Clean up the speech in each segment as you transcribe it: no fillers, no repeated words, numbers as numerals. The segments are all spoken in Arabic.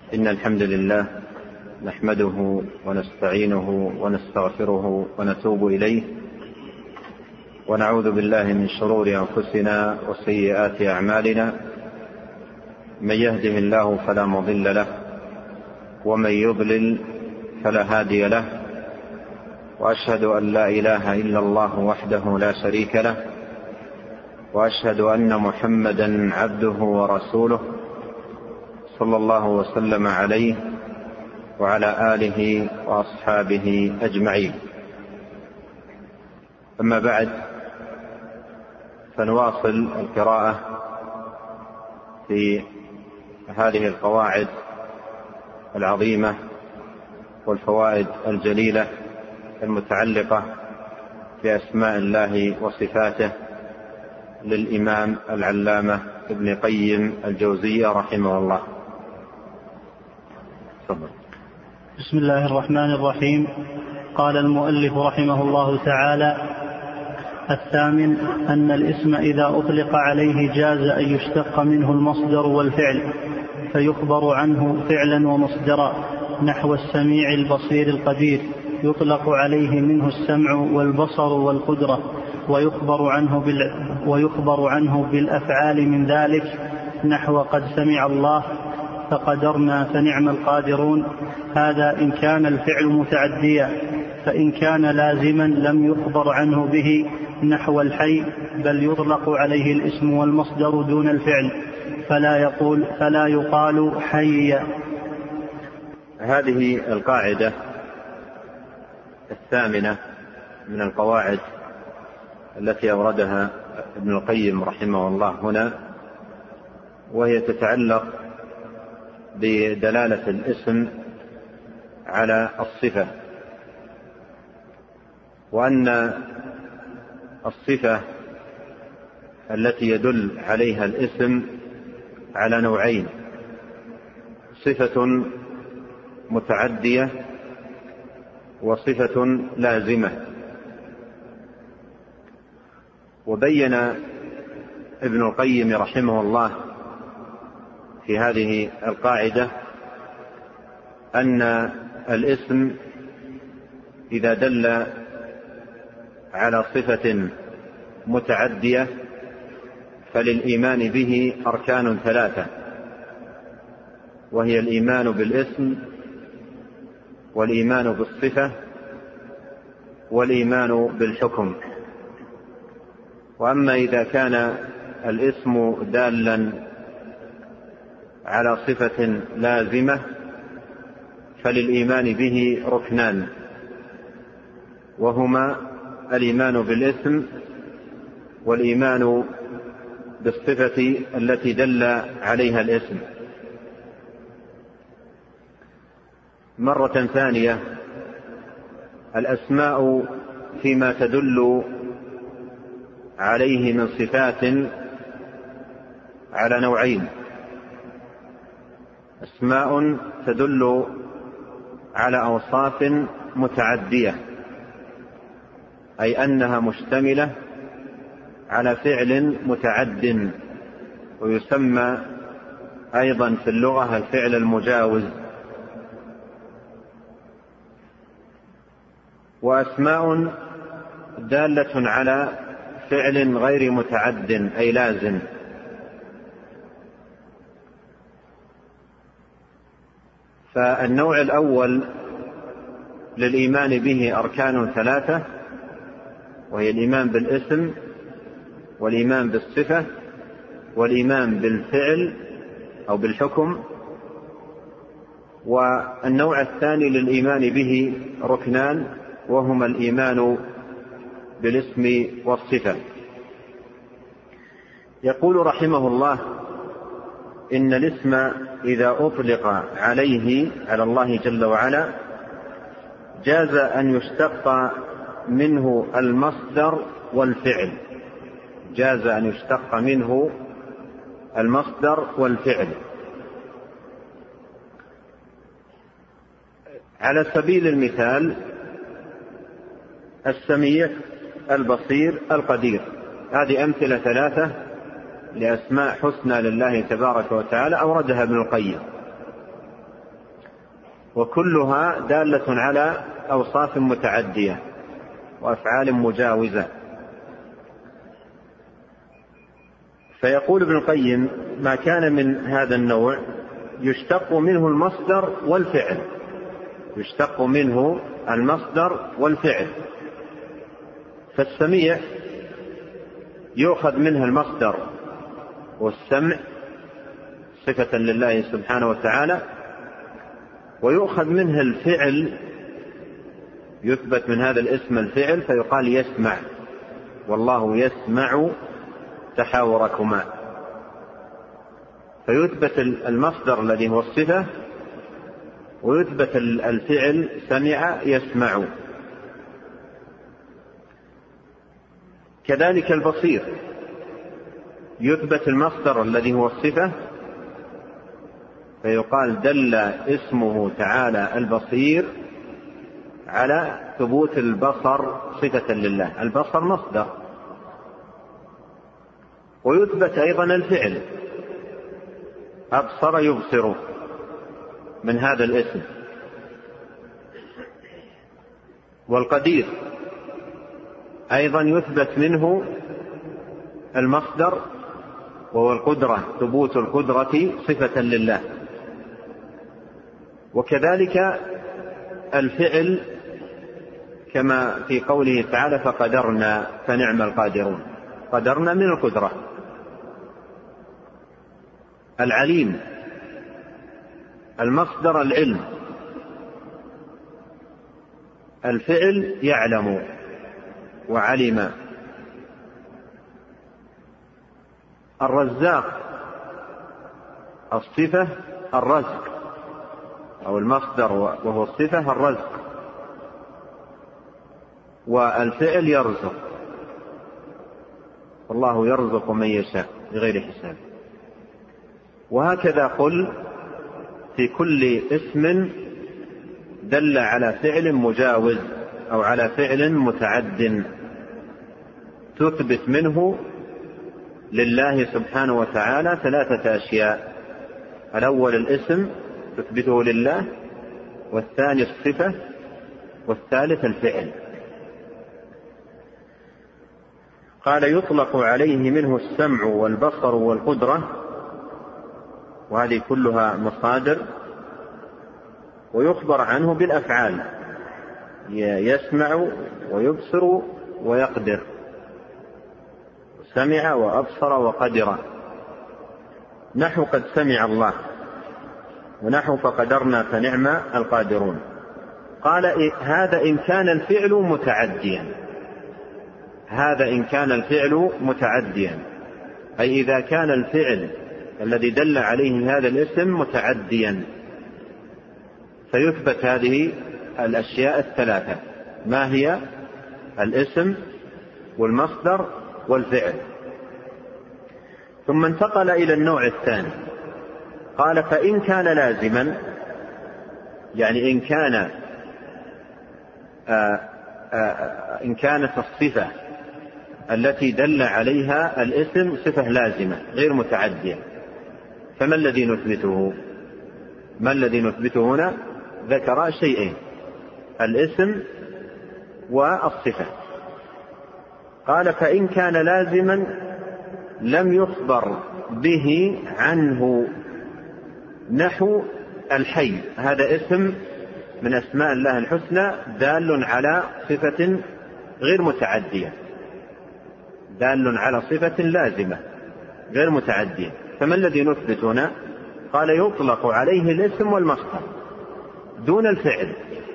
إن الحمد لله نحمده ونستعينه ونستغفره ونتوب إليه، ونعوذ بالله من شرور أنفسنا وسيئات أعمالنا. من يهده الله فلا مضل له، ومن يضلل فلا هادي له، وأشهد أن لا إله إلا الله وحده لا شريك له، وأشهد أن محمدا عبده ورسوله صلى الله وسلم عليه وعلى آله وأصحابه أجمعين. أما بعد، فنواصل القراءة في هذه القواعد العظيمة والفوائد الجليلة المتعلقة بأسماء الله وصفاته للإمام العلامة ابن قيم الجوزية رحمه الله. بسم الله الرحمن الرحيم. قال المؤلف رحمه الله تعالى: الثامن أن الاسم إذا أطلق عليه جاز أن يشتق منه المصدر والفعل فيخبر عنه فعلا ومصدرا، نحو السميع البصير القدير يطلق عليه منه السمع والبصر والقدرة، ويخبر عنه بالأفعال من ذلك، نحو قد سمع الله فقدرنا فنعم القادرون. هذا إن كان الفعل متعديا، فإن كان لازما لم يخبر عنه به، نحو الحي، بل يطلق عليه الاسم والمصدر دون الفعل، فلا يقال حي. هذه القاعدة الثامنة من القواعد التي أوردها ابن القيم رحمه الله هنا، وهي تتعلق بدلالة الاسم على الصفة، وأن الصفة التي يدل عليها الاسم على نوعين: صفة متعدية وصفة لازمة. وبين ابن القيم رحمه الله في هذه القاعدة أن الاسم إذا دل على صفة متعدية فللإيمان به أركان ثلاثة، وهي الإيمان بالاسم، والإيمان بالصفة، والإيمان بالحكم. وأما إذا كان الاسم دالا على صفة لازمة فللإيمان به ركنان، وهما الإيمان بالاسم والإيمان بالصفة التي دل عليها الاسم. مرة ثانية، الأسماء فيما تدل عليه من صفات على نوعين: أسماء تدل على أوصاف متعدية، أي أنها مشتملة على فعل متعد، ويسمى أيضا في اللغة الفعل المجاوز. وأسماء دالة على فعل غير متعد أي لازم، فالنوع الأول للإيمان به أركان ثلاثة، وهي الإيمان بالاسم، والإيمان بالصفة، والإيمان بالفعل أو بالحكم. والنوع الثاني للإيمان به ركنان، وهما الإيمان بالاسم والصفة. يقول رحمه الله: إن الاسم إذا أطلق عليه على الله جل وعلا جاز أن يشتق منه المصدر والفعل. جاز أن يشتق منه المصدر والفعل. على سبيل المثال: السميع البصير القدير، هذه أمثلة ثلاثة لأسماء حسنى لله تبارك وتعالى أوردها ابن القيم. وكلها دالة على أوصاف متعدية وأفعال مجاوزة. فيقول ابن القيم: ما كان من هذا النوع يشتق منه المصدر والفعل، يشتق منه المصدر والفعل. فالسميع يؤخذ منها المصدر والسمع صفة لله سبحانه وتعالى، ويؤخذ منها الفعل، يثبت من هذا الاسم الفعل فيقال يسمع، والله يسمع تحاوركما، فيثبت المصدر الذي هو الصفة، ويثبت الفعل سمع يسمع. كذلك البصير يثبت المصدر الذي هو الصفة فيقال دل اسمه تعالى البصير على ثبوت البصر صفة لله، البصر مصدر. ويثبت أيضا الفعل، أبصر يبصر، من هذا الاسم. والقدير أيضا يثبت منه المصدر وهو القدرة، ثبوت القدرة صفة لله. وكذلك الفعل كما في قوله تعالى: فقدرنا فنعم القادرون، قدرنا من القدرة. العليم المصدر العلم، الفعل يعلم وعلم. الرزاق الصفة الرزق، أو المصدر وهو الصفة الرزق، والفعل يرزق، والله يرزق من يشاء بغير حساب. وهكذا قل في كل اسم دل على فعل مجاوز أو على فعل متعد تثبت منه لله سبحانه وتعالى ثلاثة أشياء: الأول الاسم تثبته لله، والثاني الصفة، والثالث الفعل. قال: يطلق عليه منه السمع والبصر والقدرة، وهذه كلها مصادر. ويخبر عنه بالأفعال: يسمع ويبصر ويقدر، سمع وأبصر وقدر. نحو قد سمع الله، ونحو فقدرنا فنعم القادرون. قال: هذا إن كان الفعل متعديا، هذا إن كان الفعل متعديا، أي إذا كان الفعل الذي دل عليه هذا الاسم متعديا، فيثبت هذه الأشياء الثلاثة. ما هي؟ الاسم والمصدر والفعل. ثم انتقل إلى النوع الثاني، قال: فإن كان لازما، يعني إن كانت الصفة التي دل عليها الاسم صفة لازمة غير متعدية، فما الذي نثبته؟ ما الذي نثبته هنا؟ ذكر شيئين: الاسم والصفة. قال: فإن كان لازما لم يخبر به عنه، نحو الحي، هذا اسم من أسماء الله الحسنى دال على صفة غير متعدية، دال على صفة لازمة غير متعدية، فما الذي نثبت هنا؟ قال: يطلق عليه الاسم والمصدر دون الفعل،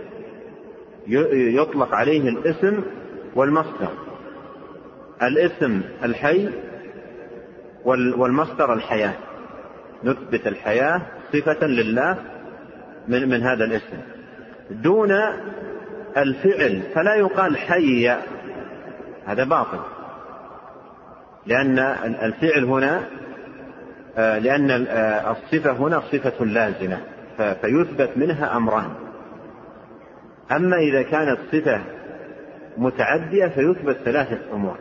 يطلق عليه الاسم والمصدر. الاسم الحي والمصدر الحياة، نثبت الحياة صفة لله من هذا الاسم دون الفعل، فلا يقال حي، هذا باطل، لأن الفعل هنا، لأن الصفة هنا صفة لازمة فيثبت منها أمران. أما إذا كانت صفة متعدية فيثبت ثلاثة أمور.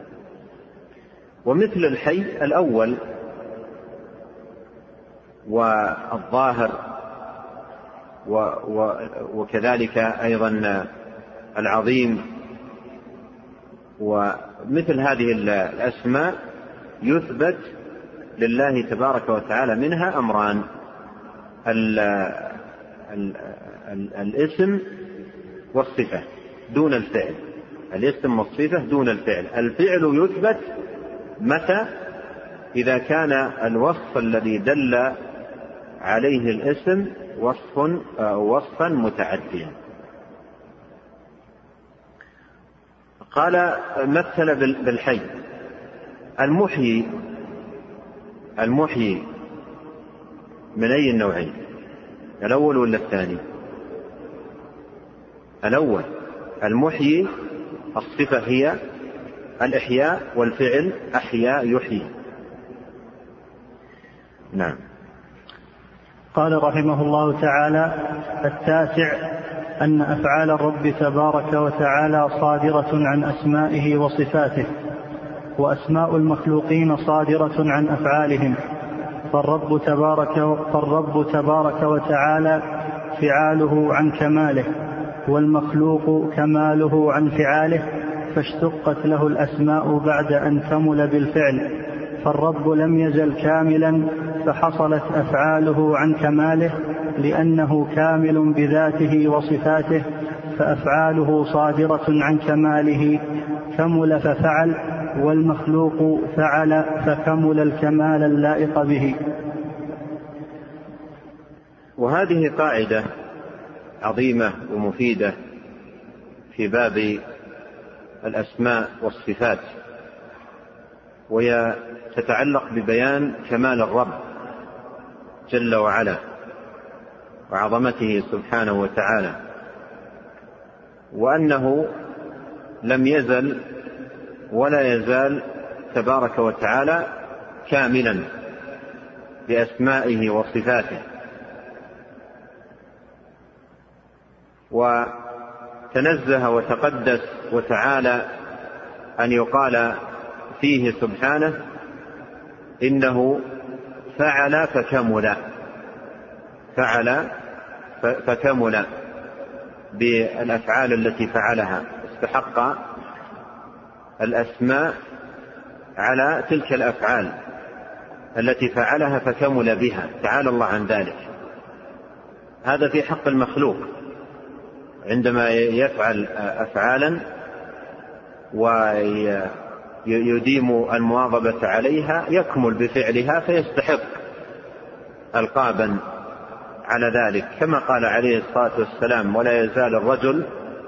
ومثل الحي الأول والظاهر وكذلك أيضا العظيم، ومثل هذه الأسماء يثبت لله تبارك وتعالى منها أمران: الاسم والصفة دون الفعل. الاسم والصفة دون الفعل. الفعل يثبت متى؟ إذا كان الوصف الذي دل عليه الاسم وصفا متعديا. قال مثل بالحي. المحيي من أي النوعين؟ الأول ولا الثاني؟ الأول. المحيي الصفة هي الإحياء، والفعل أحيا يحيي. نعم. قال رحمه الله تعالى: التاسع أن أفعال الرب تبارك وتعالى صادرة عن أسمائه وصفاته، وأسماء المخلوقين صادرة عن أفعالهم. فالرب تبارك وتعالى فعاله عن كماله، والمخلوق كماله عن فعاله، فاشتقت له الأسماء بعد أن كمل بالفعل. فالرب لم يزل كاملا، فحصلت أفعاله عن كماله لأنه كامل بذاته وصفاته، فأفعاله صادرة عن كماله، كمل ففعل، والمخلوق فعل فكمل الكمال اللائق به. وهذه قاعدة عظيمة ومفيدة في باب الأسماء والصفات، وهي تتعلق ببيان كمال الرب جل وعلا وعظمته سبحانه وتعالى، وأنه لم يزل ولا يزال تبارك وتعالى كاملا بأسمائه وصفاته، وتنزه وتقدس وتعالى أن يقال فيه سبحانه إنه فعل فكمل بالأفعال التي فعلها، استحق الأسماء على تلك الأفعال التي فعلها فكمل بها، تعالى الله عن ذلك. هذا في حق المخلوق عندما يفعل أفعالا ويديم المواظبة عليها يكمل بفعلها فيستحق القابا على ذلك، كما قال عليه الصلاة والسلام: ولا يزال الرجل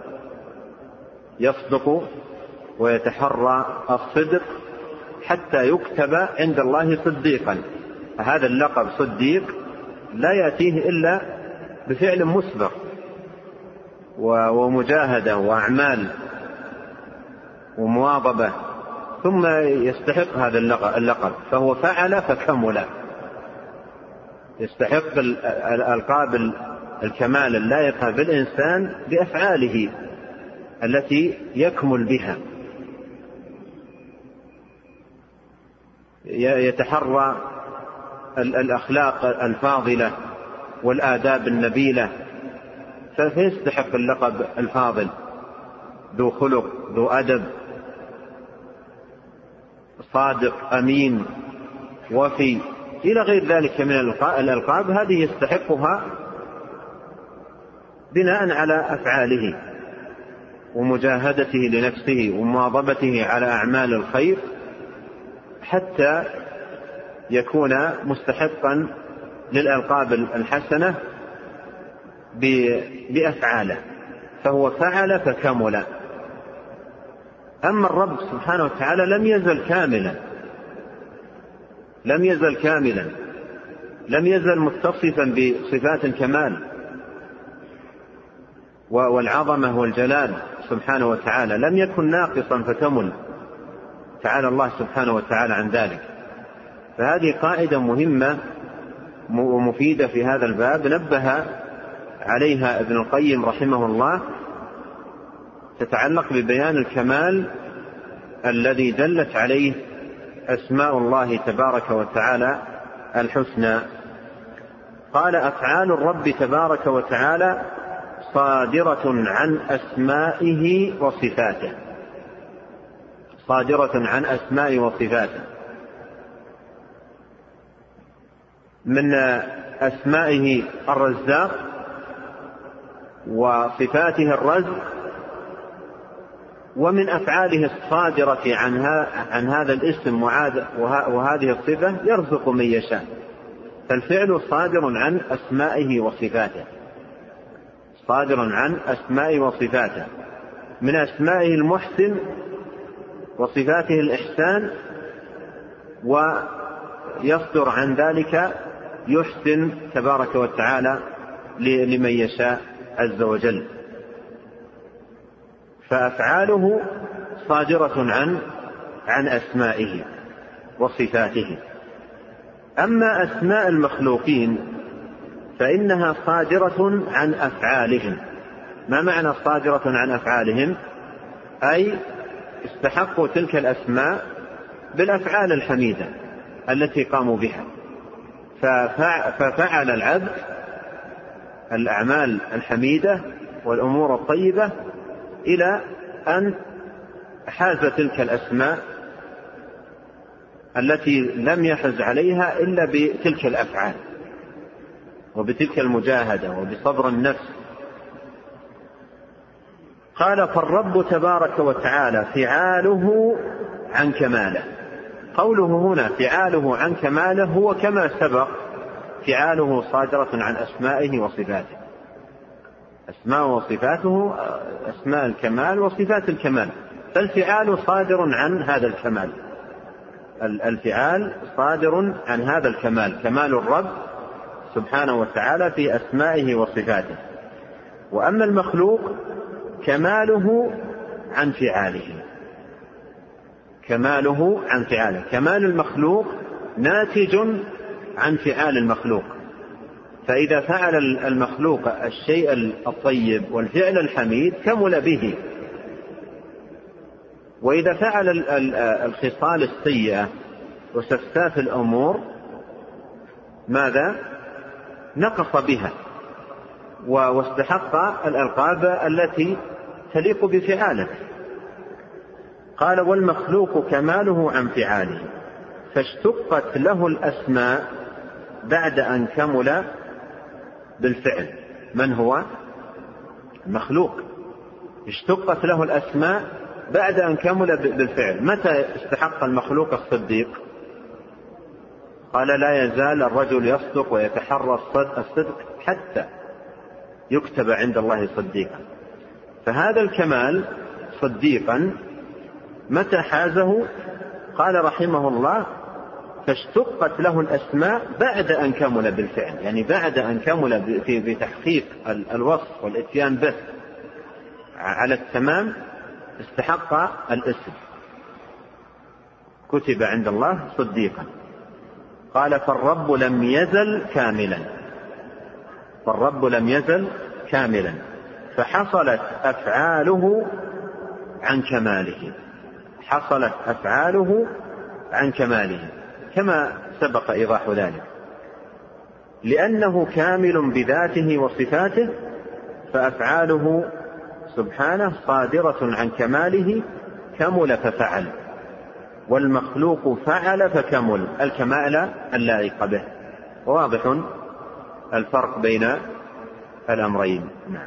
يصدق ويتحرى الصدق حتى يكتب عند الله صديقا. هذا اللقب صديق لا يأتيه إلا بفعل مسبق ومجاهدة وأعمال ومواظبة، ثم يستحق هذا اللقب، فهو فعل فكمل، يستحق الألقاب الكمال اللائقة بالإنسان بأفعاله التي يكمل بها، يتحرى الأخلاق الفاضلة والآداب النبيلة، فيستحق اللقب الفاضل، ذو خلق ذو أدب، صادق أمين وفي، إلى غير ذلك من الألقاب. هذه يستحقها بناء على أفعاله ومجاهدته لنفسه ومواظبته على أعمال الخير حتى يكون مستحقا للألقاب الحسنة بأفعاله، فهو فعل فكمل. أما الرب سبحانه وتعالى لم يزل كاملا، لم يزل متصفا بصفات الكمال والعظمة والجلال سبحانه وتعالى، لم يكن ناقصا فكمل، تعالى الله سبحانه وتعالى عن ذلك. فهذه قاعدة مهمة ومفيدة في هذا الباب نبه عليها ابن القيم رحمه الله، تتعلق ببيان الكمال الذي دلت عليه أسماء الله تبارك وتعالى الحسنى. قال أفعال الرب تبارك وتعالى صادرة عن أسمائه وصفاته، صادرة عن أسمائه وصفاته. من أسمائه الرزاق وصفاته الرزق، ومن أفعاله الصادرة عن هذا الاسم وهذه الصفة يرزق من يشاء، فالفعل صادر عن أسمائه وصفاته، صادر عن أسمائه وصفاته. من أسمائه المحسن وصفاته الإحسان، ويصدر عن ذلك يحسن تبارك وتعالى لمن يشاء عز وجل. فأفعاله صادرة عن أسمائه وصفاته. أما أسماء المخلوقين فإنها صادرة عن أفعالهم. ما معنى صادرة عن أفعالهم؟ أي استحقوا تلك الأسماء بالأفعال الحميدة التي قاموا بها، ففعل العبد الأعمال الحميدة والأمور الطيبة إلى أن حاز تلك الأسماء التي لم يحز عليها إلا بتلك الأفعال وبتلك المجاهدة وبصبر النفس. قال فالرب تبارك وتعالى فعاله عن كماله. قوله هنا فعاله عن كماله هو كما سبق فعاله صادرة عن أسمائه وصفاته. أسماء وصفاته أسماء الكمال وصفات الكمال، فالفعال صادر عن هذا الكمال، الفعال صادر عن هذا الكمال، كمال الرب سبحانه وتعالى في أسمائه وصفاته. وأما المخلوق كماله عن فعاله، كماله عن فعاله. كمال المخلوق ناتج عن فعال المخلوق، فإذا فعل المخلوق الشيء الطيب والفعل الحميد كمل به، وإذا فعل الخصال السيئة وسفساف الأمور ماذا؟ نقص بها واستحق الألقاب التي تليق بفعاله. قال والمخلوق كماله عن فعاله، فاشتقت له الأسماء بعد أن كمل بالفعل. من هو المخلوق؟ اشتقت له الأسماء بعد أن كمل بالفعل. متى استحق المخلوق الصديق؟ قال لا يزال الرجل يصدق ويتحرى الصدق حتى يكتب عند الله صديقا. فهذا الكمال صديقا متى حازه؟ قال رحمه الله فاشتقت له الأسماء بعد أن كمل بالفعل، يعني بعد أن كمل بتحقيق الوصف والإتيان به على التمام استحق الاسم، كتب عند الله صديقا. قال فالرب لم يزل كاملا، فالرب لم يزل كاملا، فحصلت أفعاله عن كماله، حصلت أفعاله عن كماله كما سبق إيضاح ذلك. لأنه كامل بذاته وصفاته فأفعاله سبحانه صادرة عن كماله، كمل ففعل، والمخلوق فعل فكمل الكمال اللائق به. واضح الفرق بين الأمرين. نعم.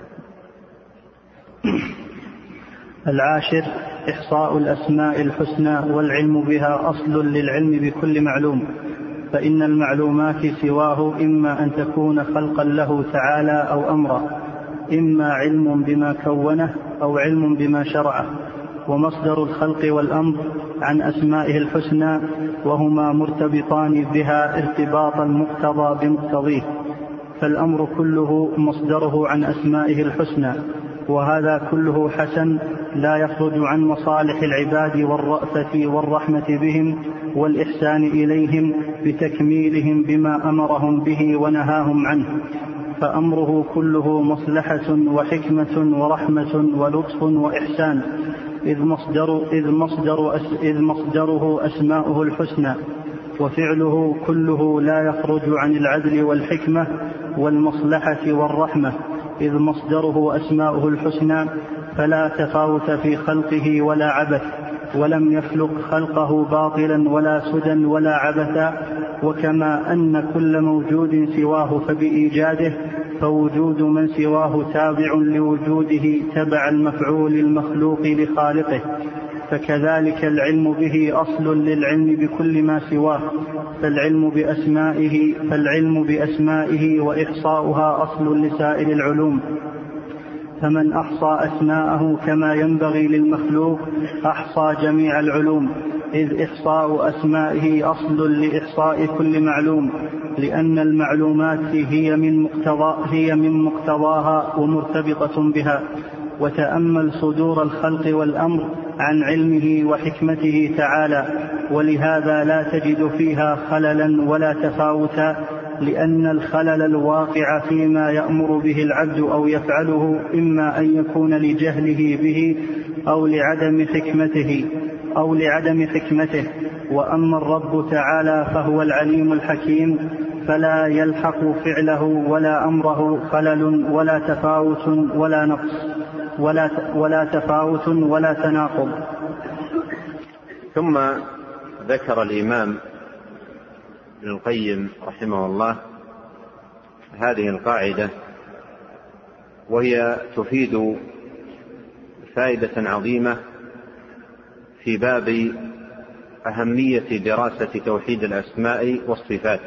العاشر إحصاء الأسماء الحسنى والعلم بها أصل للعلم بكل معلوم، فإن المعلومات سواه إما أن تكون خلقا له تعالى أو أمرا، إما علم بما كونه أو علم بما شرعه. ومصدر الخلق والأمر عن أسمائه الحسنى، وهما مرتبطان بها ارتباط المقتضى بمقتضيه، فالأمر كله مصدره عن أسمائه الحسنى، وهذا كله حسن لا يخرج عن مصالح العباد والرأفة والرحمة بهم والإحسان إليهم بتكميلهم بما أمرهم به ونهاهم عنه، فأمره كله مصلحة وحكمة ورحمة ولطف وإحسان، إذ مصدره أسماؤه الحسنى، وفعله كله لا يخرج عن العدل والحكمة والمصلحة والرحمة، إذ مصدره أسماؤه الحسنى، فلا تفاوت في خلقه ولا عبث، ولم يخلق خلقه باطلا ولا سدى ولا عبثا. وكما أن كل موجود سواه فبإيجاده، فوجود من سواه تابع لوجوده تبع المفعول المخلوق لخالقه، فكذلك العلم به أصل للعلم بكل ما سواه، فالعلم بأسمائه وإحصاؤها أصل لسائر العلوم. فمن أحصى أسماءه كما ينبغي للمخلوق أحصى جميع العلوم، إذ إحصاء أسمائه أصل لإحصاء كل معلوم، لأن المعلومات هي من مقتضاها ومرتبطة بها. وتأمل صدور الخلق والأمر عن علمه وحكمته تعالى، ولهذا لا تجد فيها خللا ولا تفاوتا، لأن الخلل الواقع فيما يأمر به العبد أو يفعله إما أن يكون لجهله به أو لعدم حكمته. وأما الرب تعالى فهو العليم الحكيم، فلا يلحق فعله ولا أمره خلل ولا تفاوت ولا نقص ولا تناقض. ثم ذكر الإمام ابن القيم رحمه الله هذه القاعدة، وهي تفيد فائدة عظيمة في باب أهمية دراسة توحيد الأسماء والصفات،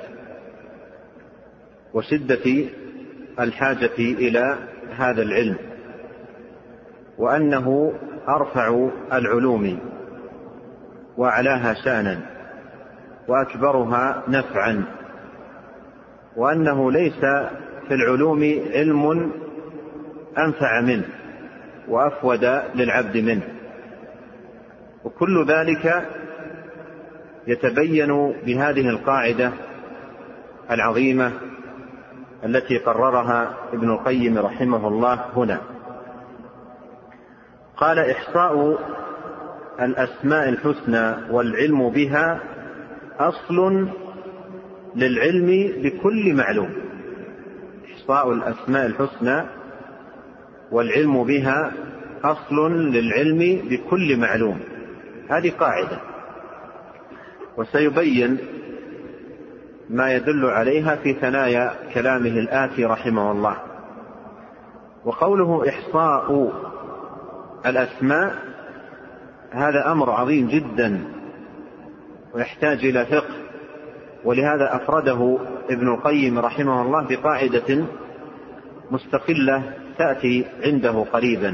وشدة الحاجة إلى هذا العلم، وأنه أرفع العلوم وأعلاها شأنا وأكبرها نفعا، وأنه ليس في العلوم علم أنفع منه وأفود للعبد منه. وكل ذلك يتبين بهذه القاعدة العظيمة التي قررها ابن القيم رحمه الله هنا. قال: إحصاء الأسماء الحسنى والعلم بها أصل للعلم بكل معلوم. إحصاء الأسماء الحسنى والعلم بها أصل للعلم بكل معلوم، هذه قاعدة، وسيبين ما يدل عليها في ثنايا كلامه الآتي رحمه الله. وقوله إحصاء الأسماء هذا أمر عظيم جدا ويحتاج إلى فقه، ولهذا أفرده ابن القيم رحمه الله بقاعدة مستقلة تأتي عنده قريبا.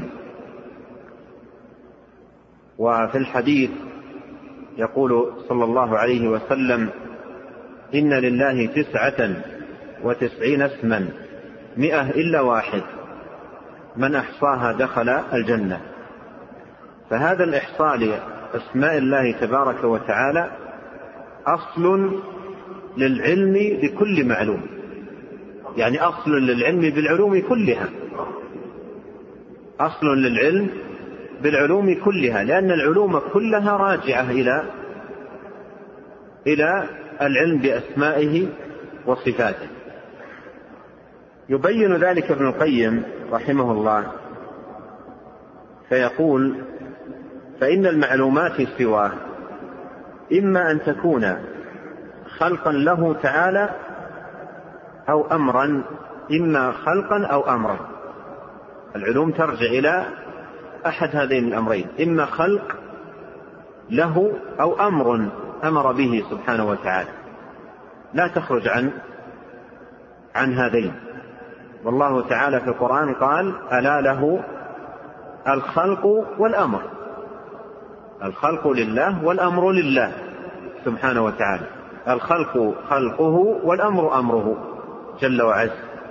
وفي الحديث يقول صلى الله عليه وسلم: إن لله 99 اسما 100 إلا واحد، من أحصاها دخل الجنة. فهذا الإحصاء لأسماء الله تبارك وتعالى أصل للعلم بكل معلوم، يعني أصل للعلم بالعلوم كلها، أصل للعلم بالعلوم كلها، لأن العلوم كلها راجعة إلى العلم بأسمائه وصفاته. يبين ذلك ابن القيم رحمه الله فيقول: فإن المعلومات سواه إما أن تكون خلقا له تعالى أو أمرا، إما خلقا أو أمرا. العلوم ترجع إلى أحد هذين الأمرين، إما خلق له أو أمر أمر به سبحانه وتعالى، لا تخرج عن هذين. والله تعالى في القرآن قال: ألا له الخلق والأمر. الخلق لله والأمر لله سبحانه وتعالى، الخلق خلقه والأمر أمره جل وعز.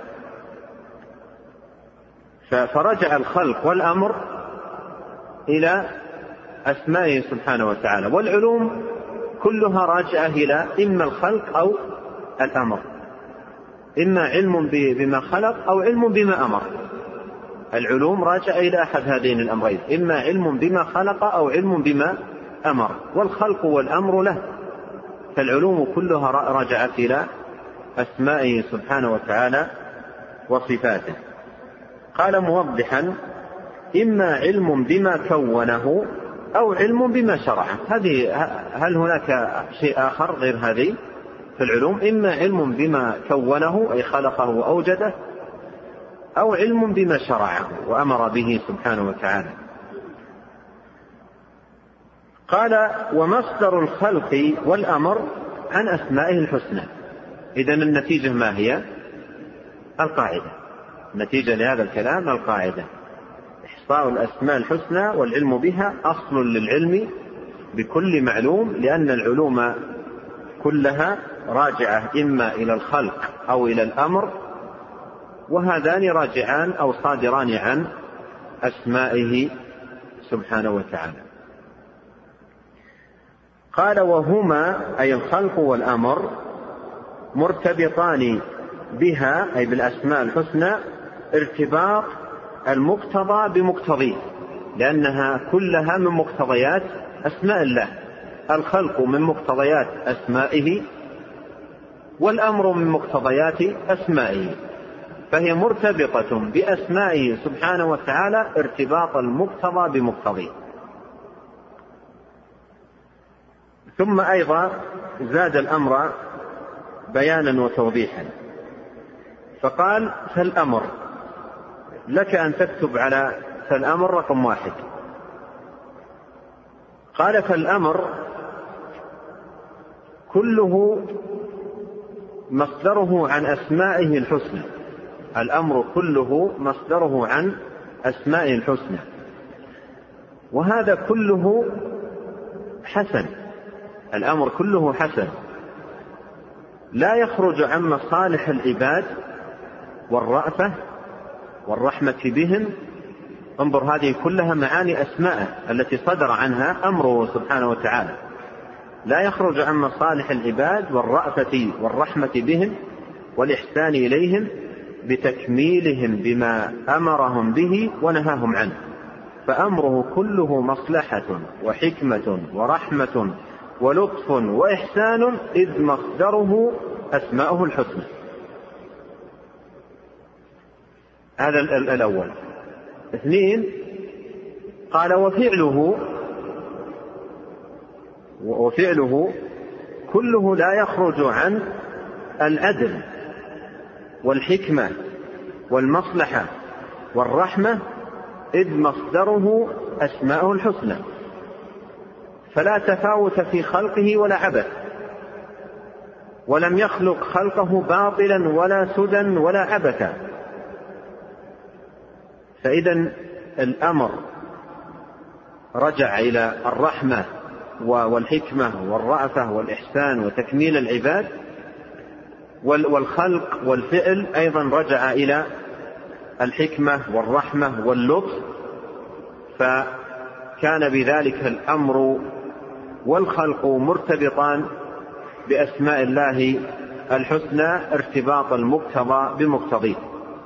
فرجع الخلق والأمر إلى أسمائه سبحانه وتعالى، والعلوم كلها راجعة إلى إما الخلق أو الأمر، إما علم بما خلق أو علم بما أمر. العلوم راجعة إلى أحد هذين الأمرين، إما علم بما خلق أو علم بما أمر، والخلق والأمر له. فالعلوم كلها رجعت إلى أسمائه سبحانه وتعالى وصفاته. قال موضحا: إما علم بما كونه أو علم بما شرعه. هل هناك شيء آخر غير هذه في العلوم؟ إما علم بما كونه أي خلقه وأوجده، أو علم بما شرعه وأمر به سبحانه وتعالى. قال: ومصدر الخلق والأمر عن أسمائه الحسنى. إذن النتيجة ما هي؟ القاعدة. نتيجة لهذا الكلام القاعدة: إحصاء الأسماء الحسنى والعلم بها أصل للعلم بكل معلوم، لأن العلوم كلها راجعة إما إلى الخلق أو إلى الأمر، وهذان راجعان أو صادران عن أسمائه سبحانه وتعالى. قال: وهما أي الخلق والأمر مرتبطان بها أي بالأسماء الحسنى ارتباط المقتضى بمقتضيه، لأنها كلها من مقتضيات أسماء الله. الخلق من مقتضيات أسمائه، والأمر من مقتضيات أسمائه، فهي مرتبطة بأسمائه سبحانه وتعالى ارتباط المقتضى بمقتضيه. ثم أيضا زاد الأمر بيانا وتوضيحا، فقال: فالأمر، لك أن تكتب على فالأمر رقم 1. قال: فالأمر كله مصدره عن أسمائه الحسنى. الأمر كله مصدره عن أسمائه الحسنى، وهذا كله حسن. الأمر كله حسن، لا يخرج عن مصالح العباد والرأفة والرحمة بهم. انظر، هذه كلها معاني أسماءه التي صدر عنها أمره سبحانه وتعالى. لا يخرج عن مصالح العباد والرأفة والرحمة بهم والإحسان إليهم بتكميلهم بما أمرهم به ونهاهم عنه، فأمره كله مصلحة وحكمة ورحمة ولطف وإحسان، إذ مصدره أسماؤه الحسنى. هذا الأول. 2، قال: وفعله كله لا يخرج عن العدل والحكمة والمصلحة والرحمة، إذ مصدره أسماؤه الحسنى، فلا تفاوت في خلقه ولا عبث، ولم يخلق خلقه باطلا ولا سدى ولا عبثا. فإذا الأمر رجع إلى الرحمة والحكمة والرأفة والإحسان وتكميل العباد، والخلق والفعل أيضا رجع إلى الحكمة والرحمة واللطف، فكان بذلك الأمر والخلق مرتبطان بأسماء الله الحسنى ارتباط المقتضى بمقتضيه.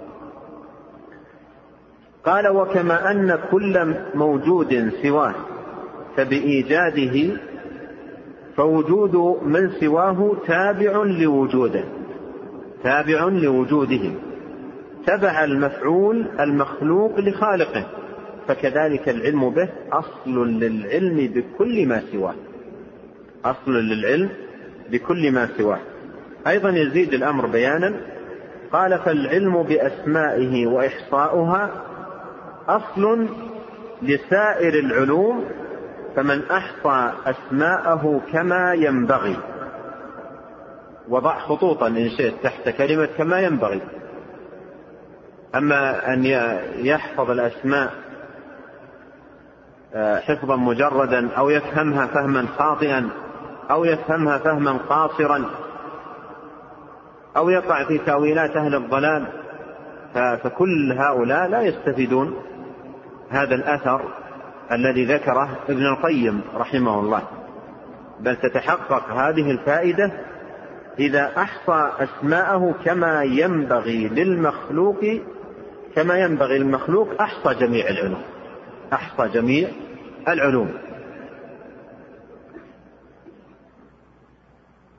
قال: وكما أن كل موجود سواه فبإيجاده، فوجود من سواه تابع لوجوده، تبع المفعول المخلوق لخالقه، فكذلك العلم به أصل للعلم بكل ما سواه. أيضا يزيد الأمر بيانا، قال: فالعلم بأسمائه وإحصاؤها أصل لسائر العلوم، فمن أحصى أسماءه كما ينبغي. وضع خطوطا إن شئت تحت كلمة كما ينبغي. أما أن يحفظ الأسماء حفظا مجردا، أو يفهمها فهما خاطئا، أو يفهمها فهما قاصرا، أو يقع في تأويلات أهل الضلال، فكل هؤلاء لا يستفيدون هذا الأثر الذي ذكره ابن القيم رحمه الله، بل تتحقق هذه الفائدة إذا أحصى أسماءه كما ينبغي للمخلوق أحصى جميع العلوم.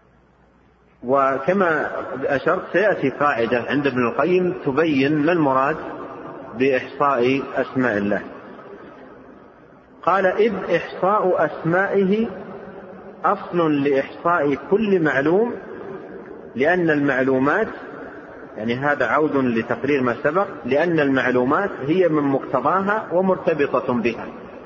وكما أشرت سيأتي قاعدة عند ابن القيم تبين ما المراد بإحصاء أسماء الله. قال: إذ إحصاء أسمائه أصل لإحصاء كل معلوم، لأن المعلومات، يعني هذا عود لتقرير ما سبق، لأن المعلومات هي من مقتضاها ومرتبطة بها.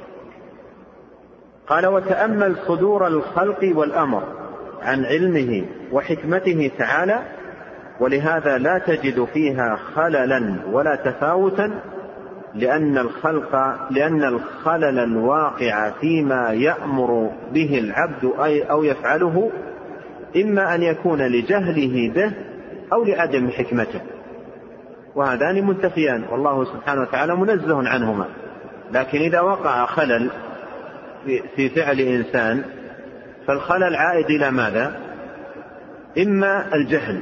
قال: وتأمل صدور الخلق والأمر عن علمه وحكمته تعالى، ولهذا لا تجد فيها خللا ولا تفاوتا، لأن الخلل الواقع فيما يأمر به العبد أو يفعله إما أن يكون لجهله به أو لعدم حكمته، وهذان منتفيان، والله سبحانه وتعالى منزه عنهما. لكن إذا وقع خلل في فعل إنسان فالخلل عائد إلى ماذا؟ إما الجهل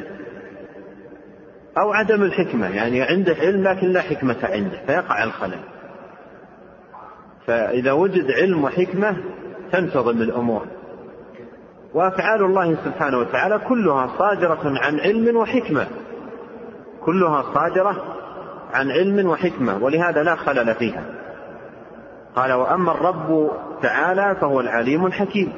أو عدم الحكمة، يعني عنده علم لكن لا حكمة عنده فيقع الخلل. فإذا وجد علم وحكمة تنتظم الأمور. وأفعال الله سبحانه وتعالى كلها صادرة عن علم وحكمة، كلها صادرة عن علم وحكمة، ولهذا لا خلل فيها. قال: وأما الرب تعالى فهو العليم الحكيم،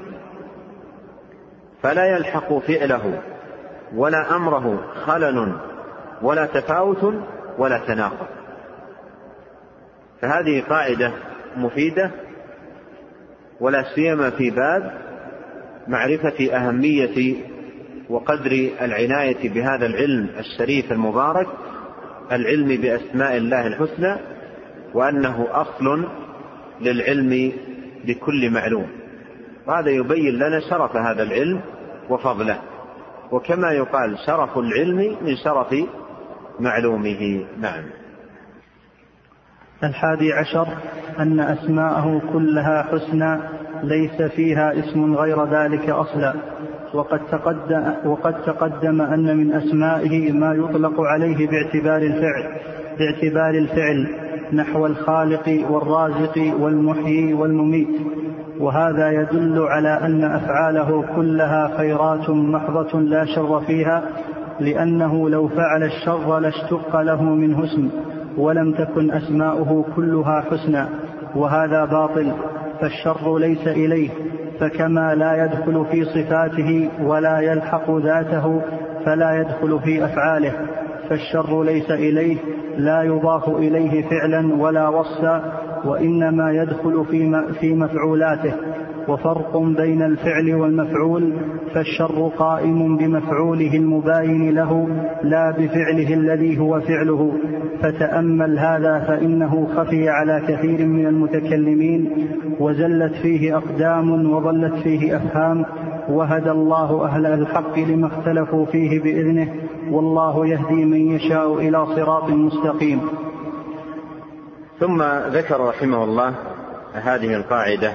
فلا يلحق فعله ولا أمره خلل ولا تفاوت ولا تناقض. فهذه قاعدة مفيدة، ولا سيما في باب معرفة أهمية وقدر العناية بهذا العلم الشريف المبارك، العلم بأسماء الله الحسنى، وأنه أصل للعلم بكل معلوم. وهذا يبين لنا شرف هذا العلم وفضله، وكما يقال شرف العلم من شرف معلومه. نعم. 11 أن أسماءه كلها حسنى ليس فيها اسم غير ذلك أصلا. وقد تقدم أن من أسمائه ما يطلق عليه باعتبار الفعل نحو الخالق والرازق والمحيي والمميت، وهذا يدل على أن أفعاله كلها خيرات محضة لا شر فيها، لأنه لو فعل الشر لاشتق له منه اسم، ولم تكن أسماؤه كلها حسنى، وهذا باطل، فالشر ليس إليه. فكما لا يدخل في صفاته ولا يلحق ذاته فلا يدخل في أفعاله، فالشر ليس إليه، لا يضاف إليه فعلا ولا وصفا، وإنما يدخل في مفعولاته. وفرق بين الفعل والمفعول، فالشر قائم بمفعوله المباين له لا بفعله الذي هو فعله. فتأمل هذا، فإنه خفي على كثير من المتكلمين، وزلت فيه أقدام وضلت فيه أفهام، وهدى الله أهل الحق لما اختلفوا فيه بإذنه، والله يهدي من يشاء إلى صراط مستقيم. ثم ذكر رحمه الله هذه القاعدة،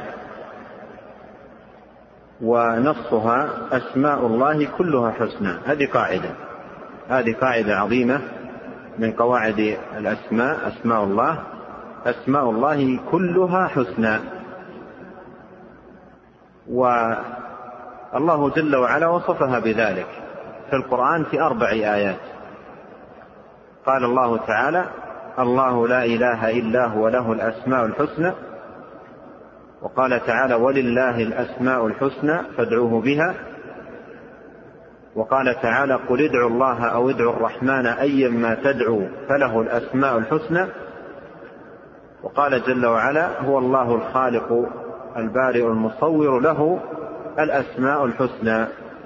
ونصها أسماء الله كلها حسنى. هذه قاعدة عظيمة من قواعد الأسماء. أسماء الله كلها حسنى. والله جل وعلا وصفها بذلك في القرآن في 4 آيات. قال الله تعالى: الله لا إله إلا هو له الأسماء الحسنى. وقال تعالى: ولله الأسماء الحسنى فادعوه بها. وقال تعالى: قل ادعوا الله أو ادعوا الرحمن أيما تدعوا فله الأسماء الحسنى. وقال جل وعلا: هو الله الخالق البارئ المصور له الأسماء الحسنى.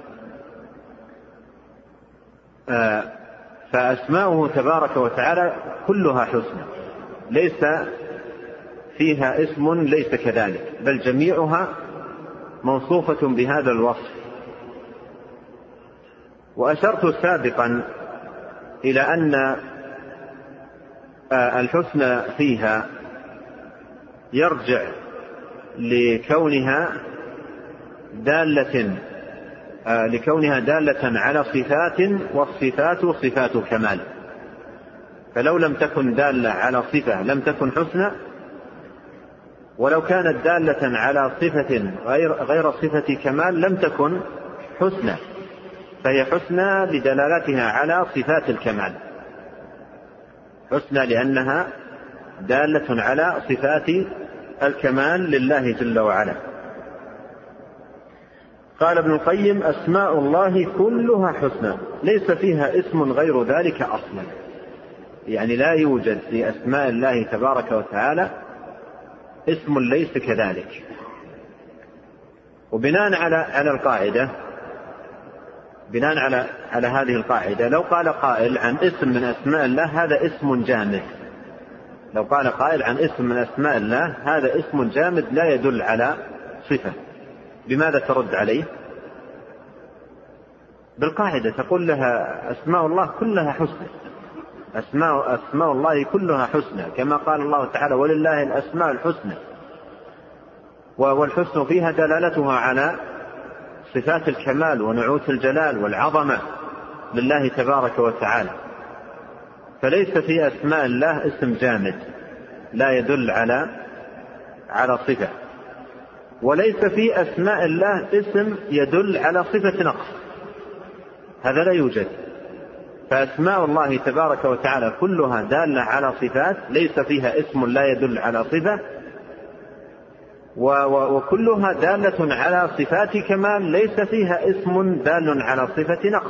فأسماؤه تبارك وتعالى كلها حسنى، ليس فيها اسم ليس كذلك، بل جميعها موصوفة بهذا الوصف. وأشرت سابقا إلى أن الحسنى فيها يرجع لكونها دالة على صفات، والصفات صفات كمال. فلو لم تكن دالة على صفة لم تكن حسنى، ولو كانت دالة على صفة غير صفة كمال لم تكن حسنى. فهي حسنى لدلالتها على صفات الكمال، حسنى لأنها دالة على صفات الكمال لله جل وعلا. قال ابن القيم: أسماء الله كلها حسنى ليس فيها اسم غير ذلك أصلا، يعني لا يوجد في أسماء الله تبارك وتعالى اسم ليس كذلك. وبناء على القاعدة، بناء على هذه القاعدة، لو قال قائل عن اسم من أسماء الله هذا اسم جامد، لو قال قائل عن اسم من أسماء الله هذا اسم جامد لا يدل على صفة، بماذا ترد عليه؟ بالقاعدة تقول لها أسماء الله كلها حسنى، أسماء الله كلها حسنى، كما قال الله تعالى: ولله الأسماء الحسنى، والحسن فيها دلالتها على صفات الكمال ونعوت الجلال والعظمة لله تبارك وتعالى. فليس في أسماء الله اسم جامد لا يدل على صفة، وليس في أسماء الله اسم يدل على صفة نقص، هذا لا يوجد. فأسماء الله تبارك وتعالى كلها دالة على صفات ليس فيها اسم لا يدل على صفة، وكلها دالة على صفات كمال ليس فيها اسم دال على صفة نقص.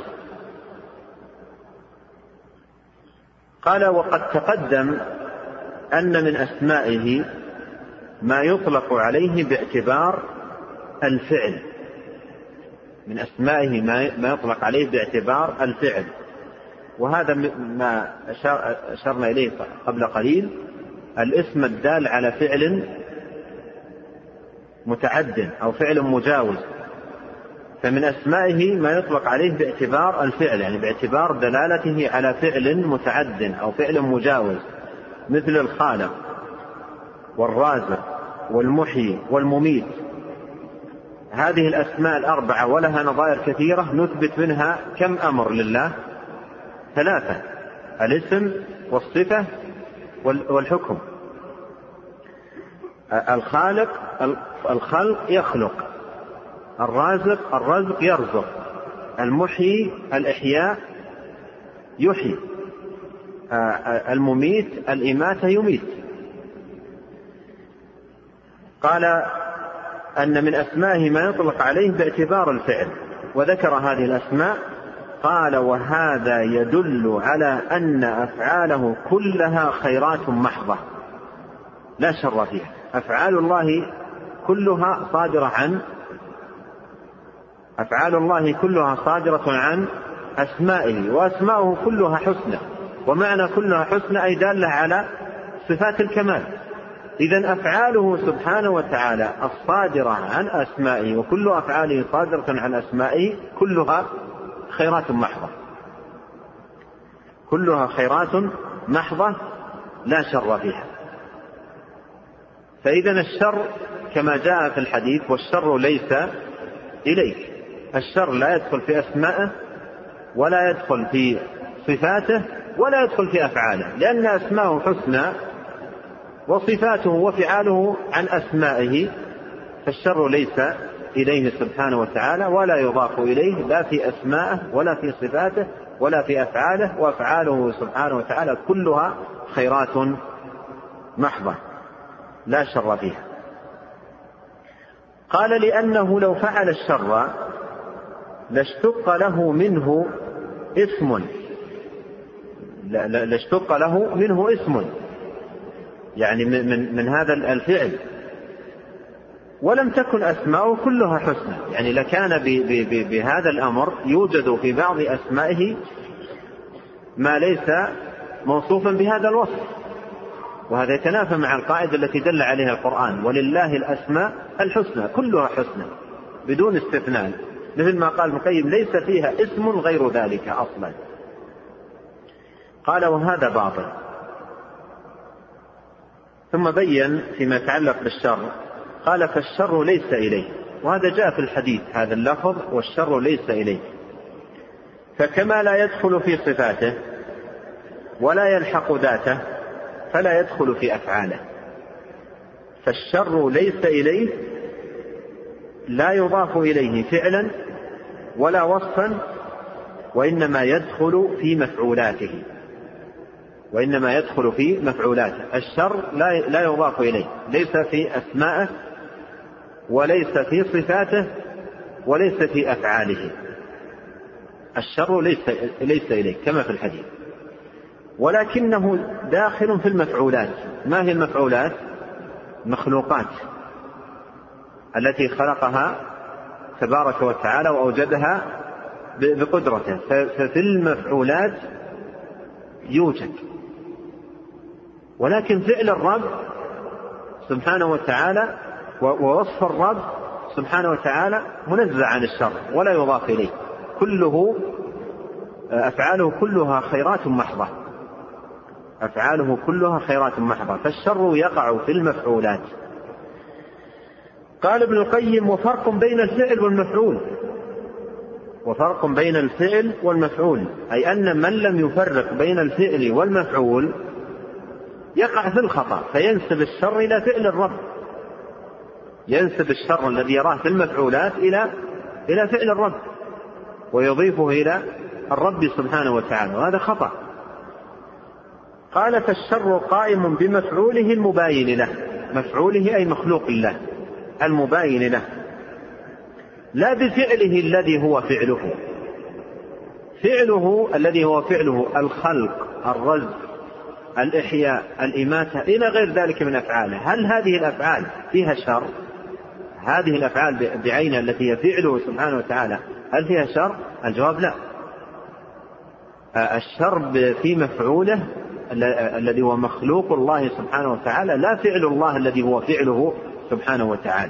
قال: وقد تقدم أن من أسمائه ما يطلق عليه باعتبار الفعل، من أسمائه ما يطلق عليه باعتبار الفعل، وهذا ما أشرنا إليه قبل قليل، الاسم الدال على فعل متعد أو فعل مجاوز. فمن أسمائه ما يطلق عليه باعتبار الفعل، يعني باعتبار دلالته على فعل متعد أو فعل مجاوز، مثل الخالق والرازق والمحيي والمميت. هذه الأسماء الأربعة ولها نظائر كثيرة نثبت منها كم أمر لله؟ 3: الاسم والصفة والحكم. الخلق يخلق، الرزق يرزق، المحيي الإحياء يحيي، المميت الإماتة يميت. قال أن من أسمائه ما يطلق عليه باعتبار الفعل، وذكر هذه الأسماء. قال: وهذا يدل على أن أفعاله كلها خيرات محضة لا شر فيها. أفعال الله كلها صادرة عن أسمائه، وأسماؤه كلها حسنى، ومعنى كلها حسنى أي دالة على صفات الكمال. إذن أفعاله سبحانه وتعالى الصادرة عن أسمائه، وكل أفعاله صادرة عن أسمائه، كلها خيرات محضة، كلها خيرات محضة لا شر فيها. فإذن الشر كما جاء في الحديث: والشر ليس إليك. الشر لا يدخل في أسمائه ولا يدخل في صفاته ولا يدخل في أفعاله، لأن أسماءه حسنى وصفاته وفعاله عن أسمائه، فالشر ليس إليه سبحانه وتعالى ولا يضاف إليه لا في أسمائه ولا في صفاته ولا في أفعاله، وأفعاله سبحانه وتعالى كلها خيرات محضة لا شر فيها. قال: لأنه لو فعل الشر لاشتق له منه اسم، يعني من هذا الفعل، ولم تكن أسماؤه كلها حسنى، يعني لكان بهذا الأمر يوجد في بعض أسمائه ما ليس موصوفا بهذا الوصف، وهذا يتنافى مع القاعدة التي دل عليها القرآن: ولله الأسماء الحسنى، كلها حسنى بدون استثناء، مثل ما قال ابن القيم: ليس فيها اسم غير ذلك أصلا. قال: وهذا باطل. ثم بين فيما يتعلق بالشر، قال: فالشر ليس إليه، وهذا جاء في الحديث هذا اللفظ: والشر ليس إليه. فكما لا يدخل في صفاته ولا يلحق ذاته فلا يدخل في أفعاله. فالشر ليس إليه لا يضاف إليه فعلا ولا وصفا وإنما يدخل في مفعولاته، الشر لا يضاف إليه، ليس في أسمائه وليس في صفاته وليس في أفعاله، الشر ليس إليه كما في الحديث، ولكنه داخل في المفعولات. ما هي المفعولات؟ مخلوقات التي خلقها تبارك وتعالى وأوجدها بقدرته، ففي المفعولات يوجد، ولكن فعل الرب سبحانه وتعالى ووصف الرب سبحانه وتعالى منزه عن الشر ولا يضاف إليه، أفعاله كلها خيرات محضة، فالشر يقع في المفعولات. قال ابن القيم: وفرق بين الفعل والمفعول، أي أن من لم يفرق بين الفعل والمفعول يقع في الخطأ فينسب الشر إلى فعل الرب، ينسب الشر الذي يراه في المفعولات إلى فعل الرب ويضيفه إلى الرب سبحانه وتعالى، وهذا خطأ. قال: فالشر قائم بمفعوله المباين له، مفعوله أي مخلوق الله المباين له، لا بفعله الذي هو فعله الخلق، الرزق، الإحياء، الإماتة إلى غير ذلك من أفعاله. هل هذه الأفعال فيها شر؟ هذه الأفعال بعينها التي هي فعله سبحانه وتعالى هل فيها شر؟ الجواب لا. الشر في مفعوله الذي هو مخلوق الله سبحانه وتعالى، لا فعل الله الذي هو فعله سبحانه وتعالى.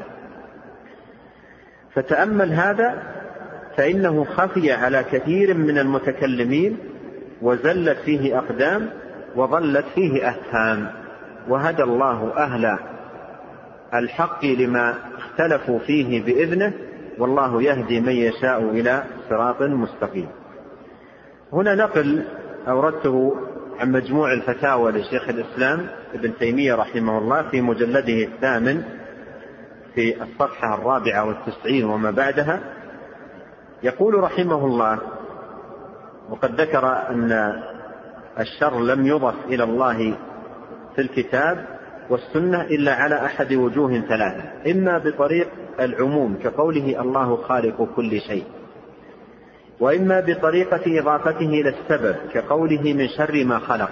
فتأمل هذا، فإنه خفي على كثير من المتكلمين وزلت فيه أقدام وضلت فيه أفهام، وهدى الله أهل الحق لما اختلفوا فيه بإذنه، والله يهدي من يشاء إلى صراط مستقيم. هنا نقل أوردته عن مجموع الفتاوى لشيخ الإسلام ابن تيمية رحمه الله في مجلده 8 في الصفحة 94 وما بعدها. يقول رحمه الله: وقد ذكر أن الشر لم يضف إلى الله في الكتاب والسنة إلا على أحد وجوه ثلاثة: إما بطريق العموم كقوله الله خالق كل شيء، وإما بطريقة إضافته إلى السبب كقوله من شر ما خلق،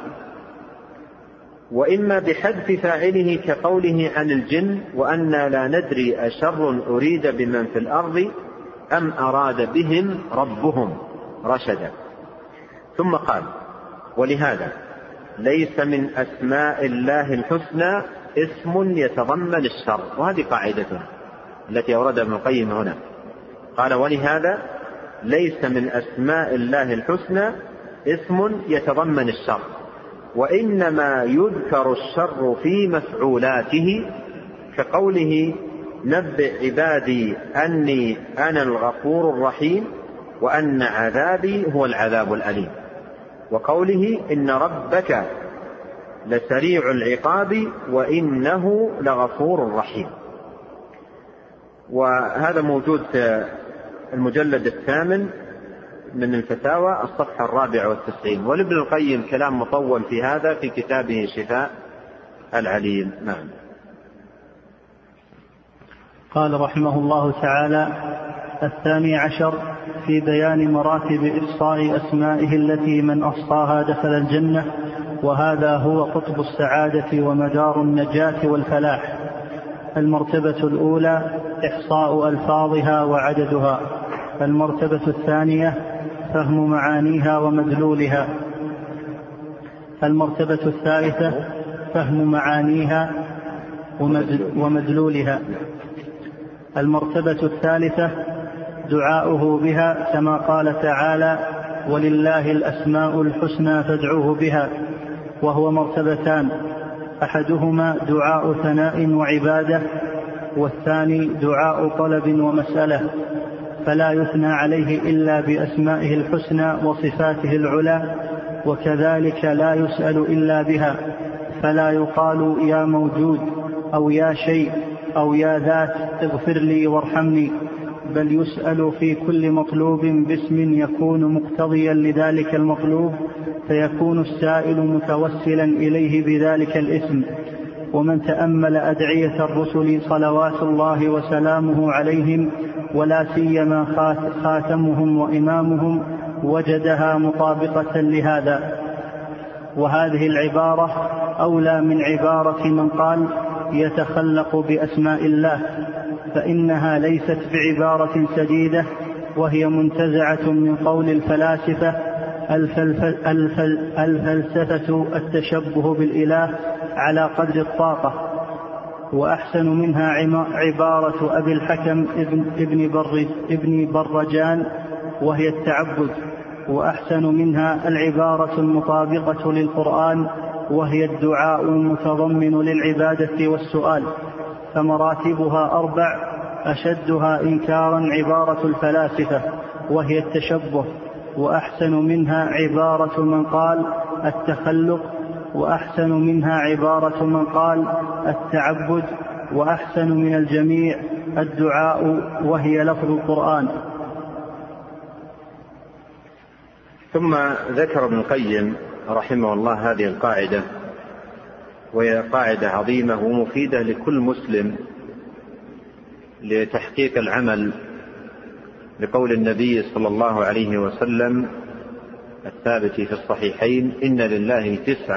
وإما بحذف فاعله كقوله عن الجن وأنا لا ندري أشر أريد بمن في الأرض أم أراد بهم ربهم رشدا. ثم قال: ولهذا ليس من أسماء الله الحسنى اسم يتضمن الشر. وهذه قاعدته التي أوردها ابن القيم هنا، قال: ولهذا ليس من أسماء الله الحسنى اسم يتضمن الشر، وإنما يذكر الشر في مفعولاته كقوله نبئ عبادي أني أنا الغفور الرحيم وأن عذابي هو العذاب الأليم، وقوله إن ربك لسريع العقاب وإنه لغفور رحيم. وهذا موجود في المجلد 8 من الفتاوى الصفحة 94. ولابن القيم كلام مطول في هذا في كتابه شفاء العليل. نعم. قال رحمه الله تعالى: 12 في بيان مراتب إحصاء أسمائه التي من أحصاها دخل الجنة، وهذا هو قطب السعادة ومدار النجاة والفلاح. المرتبة الأولى إحصاء ألفاظها وعددها. المرتبة الثانية فهم معانيها ومدلولها. المرتبة الثالثة فهم معانيها ومدلولها. المرتبة الثالثة دعاؤه بها كما قال تعالى: ولله الأسماء الحسنى فادعوه بها. وهو مرتبتان: أحدهما دعاء ثناء وعبادة، والثاني دعاء طلب ومسألة، فلا يثنى عليه إلا بأسمائه الحسنى وصفاته العلى، وكذلك لا يسأل إلا بها، فلا يقال يا موجود أو يا شيء أو يا ذات اغفر لي وارحمني، بل يسأل في كل مطلوب باسم يكون مقتضيا لذلك المطلوب، فيكون السائل متوسلا إليه بذلك الاسم. ومن تأمل أدعية الرسل صلوات الله وسلامه عليهم، ولا سيما خاتمهم وإمامهم، وجدها مطابقة لهذا. وهذه العبارة أولى من عبارة من قال يتخلق بأسماء الله، فإنها ليست بعبارة سديدة، وهي منتزعة من قول الفلاسفة الفلسفة التشبه بالإله على قدر الطاقة. وأحسن منها عبارة أبي الحكم ابن برجان، وهي التعبد. وأحسن منها العبارة المطابقة للقرآن، وهي الدعاء المتضمن للعبادة والسؤال. فمراتبها 4، أشدها إنكارا عبارة الفلاسفة وهي التشبه، وأحسن منها عبارة من قال التخلق، وأحسن منها عبارة من قال التعبد، وأحسن من الجميع الدعاء وهي لفظ القرآن. ثم ذكر ابن القيم رحمه الله هذه القاعدة، وهي قاعدة عظيمة ومفيدة لكل مسلم لتحقيق العمل، لقول النبي صلى الله عليه وسلم الثابت في الصحيحين: إن لله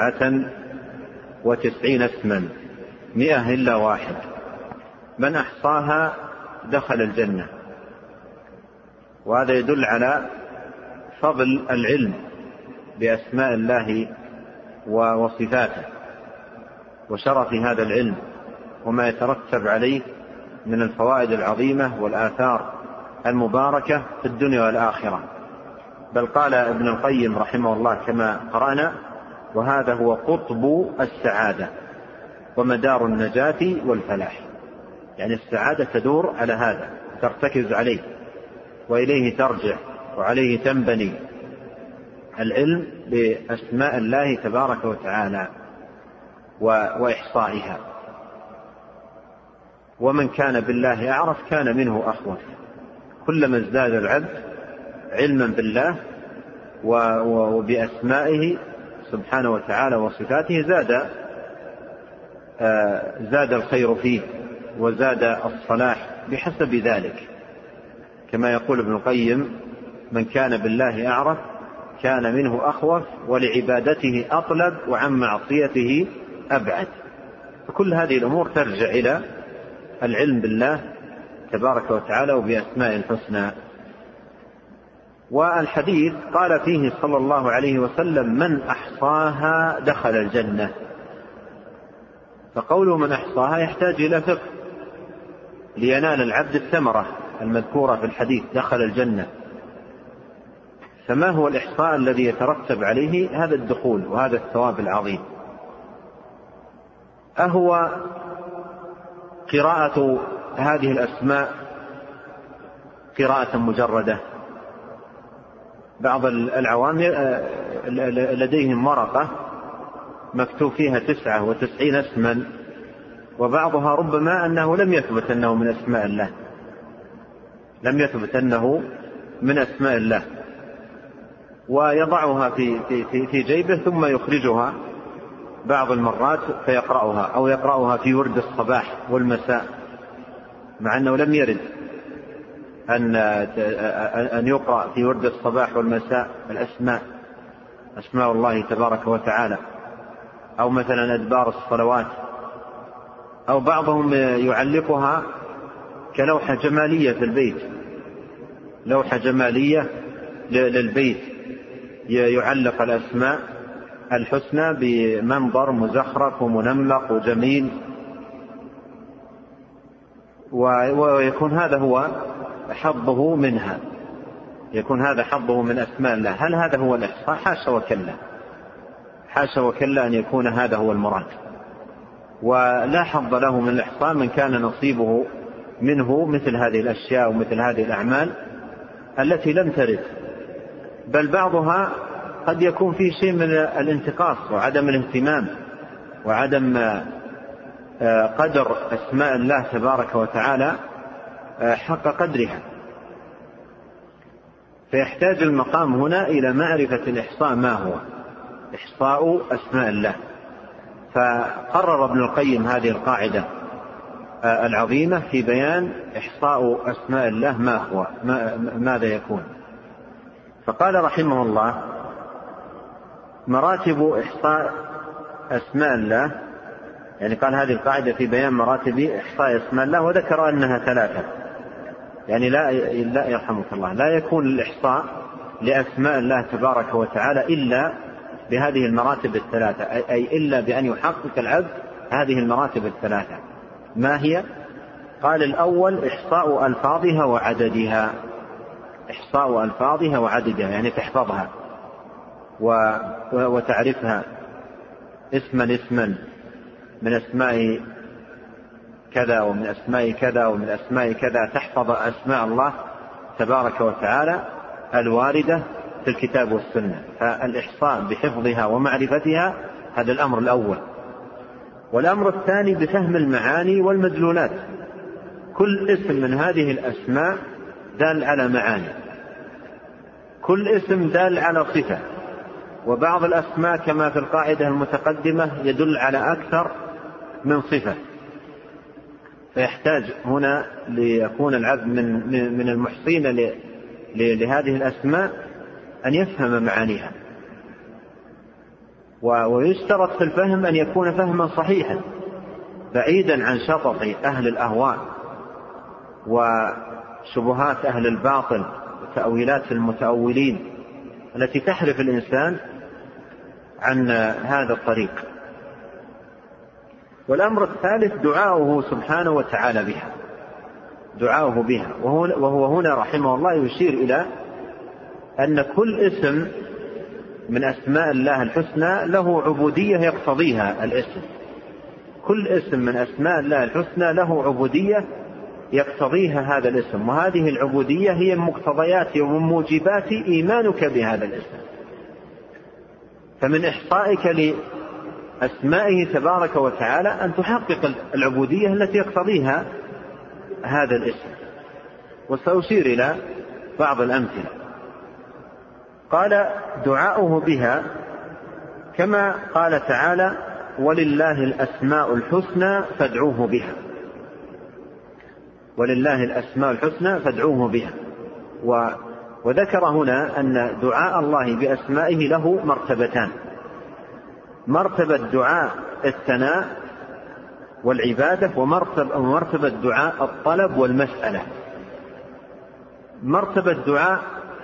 99 اسما 100 إلا واحد، من أحصاها دخل الجنة. وهذا يدل على فضل العلم بأسماء الله وصفاته، وشرف هذا العلم، وما يترتب عليه من الفوائد العظيمة والآثار المباركة في الدنيا والآخرة. بل قال ابن القيم رحمه الله كما قرأنا: وهذا هو قطب السعادة ومدار النجاة والفلاح. يعني السعادة تدور على هذا، ترتكز عليه وإليه ترجع وعليه تنبني، العلم بأسماء الله تبارك وتعالى وإحصائها. ومن كان بالله أعرف كان منه أخوف. كلما ازداد العبد علما بالله وبأسمائه سبحانه وتعالى وصفاته زاد الخير فيه وزاد الصلاح بحسب ذلك. كما يقول ابن القيم: من كان بالله أعرف كان منه أخوف، ولعبادته أطلب، وعن معصيته أبعد. فكل هذه الأمور ترجع إلى العلم بالله تبارك وتعالى وبأسماء الحسنى. والحديث قال فيه صلى الله عليه وسلم: من أحصاها دخل الجنة. فقوله من أحصاها يحتاج إلى فقه لينال العبد الثمرة المذكورة في الحديث: دخل الجنة. فما هو الإحصاء الذي يترتب عليه هذا الدخول وهذا الثواب العظيم؟ أهو قراءة هذه الأسماء قراءة مجردة؟ بعض العوام لديهم ورقة مكتوب فيها 99 اسما، وبعضها ربما أنه لم يثبت أنه من أسماء الله، لم يثبت أنه من أسماء الله، ويضعها في جيبه ثم يخرجها بعض المرات فيقرأها، أو يقرأها في ورد الصباح والمساء، مع أنه لم يرد أن يقرأ في ورد الصباح والمساء أسماء الله تبارك وتعالى، أو مثلا أدبار الصلوات. أو بعضهم يعلقها كلوحة جمالية في البيت، لوحة جمالية للبيت، يعلق الأسماء الحسنى بمنظر مزخرف ومنمق وجميل، ويكون هذا هو حظه منها، يكون هذا حظه من أسماء الله. هل هذا هو الإحصاء؟ حاشا وكلا، حاشا وكلا أن يكون هذا هو المراد. ولا حظ له من الإحصاء من كان نصيبه منه مثل هذه الأشياء ومثل هذه الأعمال التي لم ترد، بل بعضها قد يكون فيه شيء من الانتقاص وعدم الاهتمام وعدم قدر أسماء الله تبارك وتعالى حق قدرها. فيحتاج المقام هنا إلى معرفة الإحصاء ما هو إحصاء أسماء الله. فقرر ابن القيم هذه القاعدة العظيمة في بيان إحصاء أسماء الله ما هو ماذا يكون. فقال رحمه الله: مراتب إحصاء أسماء الله، يعني قال هذه القاعدة في بيان مراتب إحصاء أسماء الله، وذكر أنها 3. يعني لا يرحمك الله، لا يكون الإحصاء لأسماء الله تبارك وتعالى إلا بهذه المراتب 3، أي إلا بأن يحقق العبد هذه المراتب 3. ما هي؟ قال: الأول إحصاء ألفاظها وعددها. إحصاء ألفاظها وعددها يعني تحفظها وتعرفها اسما من أسماء كذا ومن أسماء كذا ومن أسماء كذا، تحفظ أسماء الله تبارك وتعالى الواردة في الكتاب والسنة. فالإحصاء بحفظها ومعرفتها هذا الأمر الأول. والأمر الثاني بفهم المعاني والمدلولات. كل اسم من هذه الأسماء دال على معاني، كل اسم دال على صفة، وبعض الأسماء كما في القاعدة المتقدمة يدل على أكثر من صفة. فيحتاج هنا ليكون العبد من المحصين لهذه الأسماء أن يفهم معانيها. ويشترط في الفهم أن يكون فهما صحيحا بعيدا عن شطط أهل الأهواء وشبهات أهل الباطل وتأويلات المتأولين التي تحرف الإنسان عن هذا الطريق. والأمر الثالث دعاؤه سبحانه وتعالى بها، دعاؤه بها. وهو هنا رحمه الله يشير إلى أن كل اسم من أسماء الله الحسنى له عبودية يقتضيها الاسم. كل اسم من أسماء الله الحسنى له عبودية يقتضيها هذا الاسم، وهذه العبودية هي مقتضيات وموجبات إيمانك بهذا الاسم. فمن إحصائك لأسمائه تبارك وتعالى أن تحقق العبودية التي يقتضيها هذا الاسم. وسأشير إلى بعض الأمثلة. قال: دعاؤه بها كما قال تعالى: ولله الأسماء الحسنى فادعوه بها. ولله الأسماء الحسنى فادعوه بها. وذكر هنا أن دعاء الله بأسمائه له مرتبتان: مرتبة دعاء الثناء والعبادة، ومرتبة دعاء الطلب والمسألة. مرتبة دعاء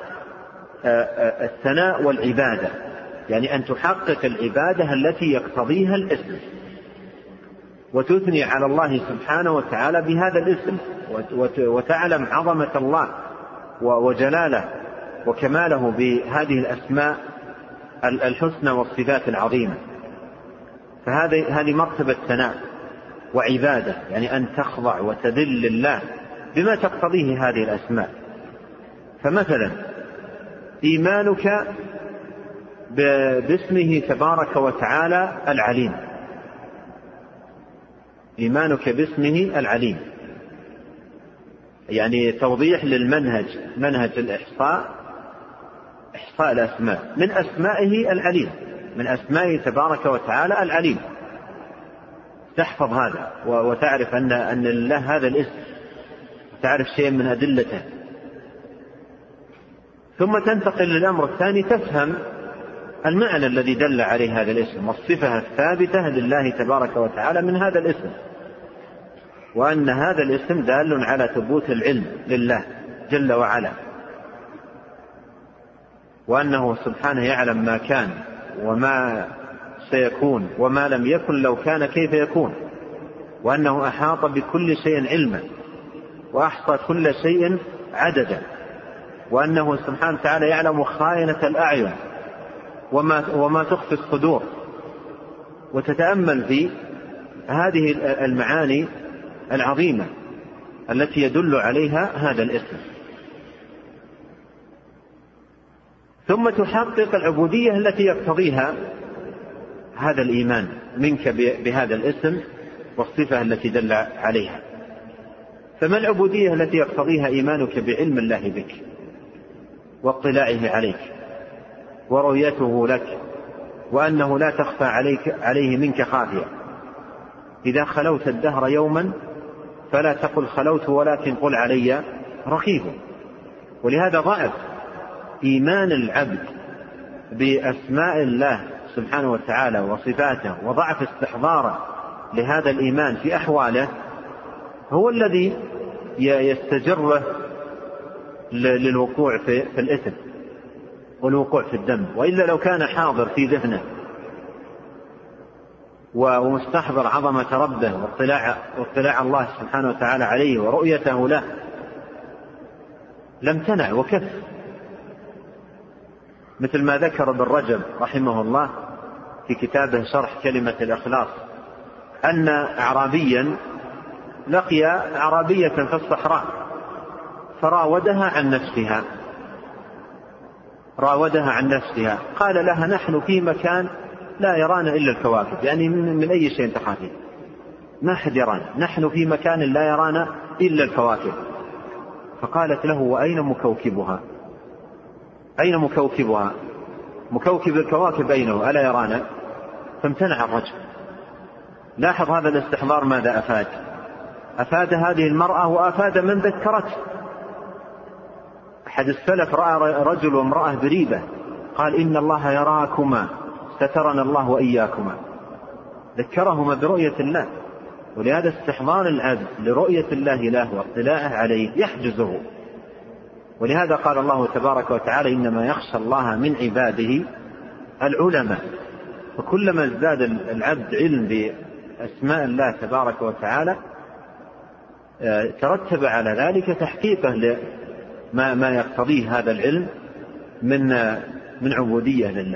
الثناء والعبادة يعني أن تحقق العبادة التي يقتضيها الاسم، وتثني على الله سبحانه وتعالى بهذا الاسم، وتعلم عظمة الله وجلاله وكماله بهذه الأسماء الحسنى والصفات العظيمة. فهذه مرتبة ثناء وعبادة، يعني أن تخضع وتذل لله بما تقتضيه هذه الأسماء. فمثلا إيمانك باسمه تبارك وتعالى العليم، إيمانك باسمه العليم يعني توضيح للمنهج، منهج الإحصاء، إحصاء الأسماء. من أسمائه العليم، من أسمائه تبارك وتعالى العليم. تحفظ هذا وتعرف أن لله هذا الاسم، تعرف شيء من أدلته. ثم تنتقل للأمر الثاني، تفهم المعنى الذي دل عليه هذا الاسم والصفة الثابتة لله تبارك وتعالى من هذا الاسم، وأن هذا الاسم دال على ثبوت العلم لله جل وعلا، وأنه سبحانه يعلم ما كان وما سيكون وما لم يكن لو كان كيف يكون، وأنه أحاط بكل شيء علما وأحصى كل شيء عددا، وأنه سبحانه وتعالى يعلم خائنة الأعين وما تخفي الصدور. وتتأمل في هذه المعاني العظيمة التي يدل عليها هذا الاسم، ثم تحقق العبودية التي يقتضيها هذا الإيمان منك بهذا الاسم والصفة التي دل عليها. فما العبودية التي يقتضيها إيمانك بعلم الله بك؟ واطلاعه عليك ورؤيته لك، وأنه لا تخفى عليه منك خافية. إذا خلوت الدهر يوما فلا تقل خلوت ولكن قل علي رقيب. ولهذا ضعف إيمان العبد بأسماء الله سبحانه وتعالى وصفاته وضعف استحضاره لهذا الإيمان في أحواله هو الذي يستجره للوقوع في الإثم والوقوع في الذنب. وإلا لو كان حاضر في ذهنه ومستحضر عظمة ربه واطلاع الله سبحانه وتعالى عليه ورؤيته له لم تنع وكف، مثل ما ذكر ابن رجب رحمه الله في كتابه شرح كلمة الإخلاص أن أعرابيا لقي أعرابية في الصحراء فراودها عن نفسها، قال لها نحن في مكان لا يرانا إلا الكواكب، يعني من أي شيء تخافين؟ ما حد يرانا، نحن في مكان لا يرانا إلا الكواكب. فقالت له وأين مكوكبها؟ أين مكوكبها؟ مكوكب الكواكب أينه؟ ألا يرانا؟ فامتنع الرجل. لاحظ هذا الاستحضار ماذا أفاد هذه المرأة وأفاد من ذكرته. أحد السلف رأى رجل وامرأة بريبة قال إن الله يراكما سترنا الله وإياكما، ذكرهما برؤية الله. ولهذا استحضار العبد لرؤية الله له واطلاعه عليه يحجزه. ولهذا قال الله تبارك وتعالى إنما يخشى الله من عباده العلماء. فكلما ازداد العبد علم بأسماء الله تبارك وتعالى ترتب على ذلك تحقيقه لما يقتضيه هذا العلم من عبودية لله.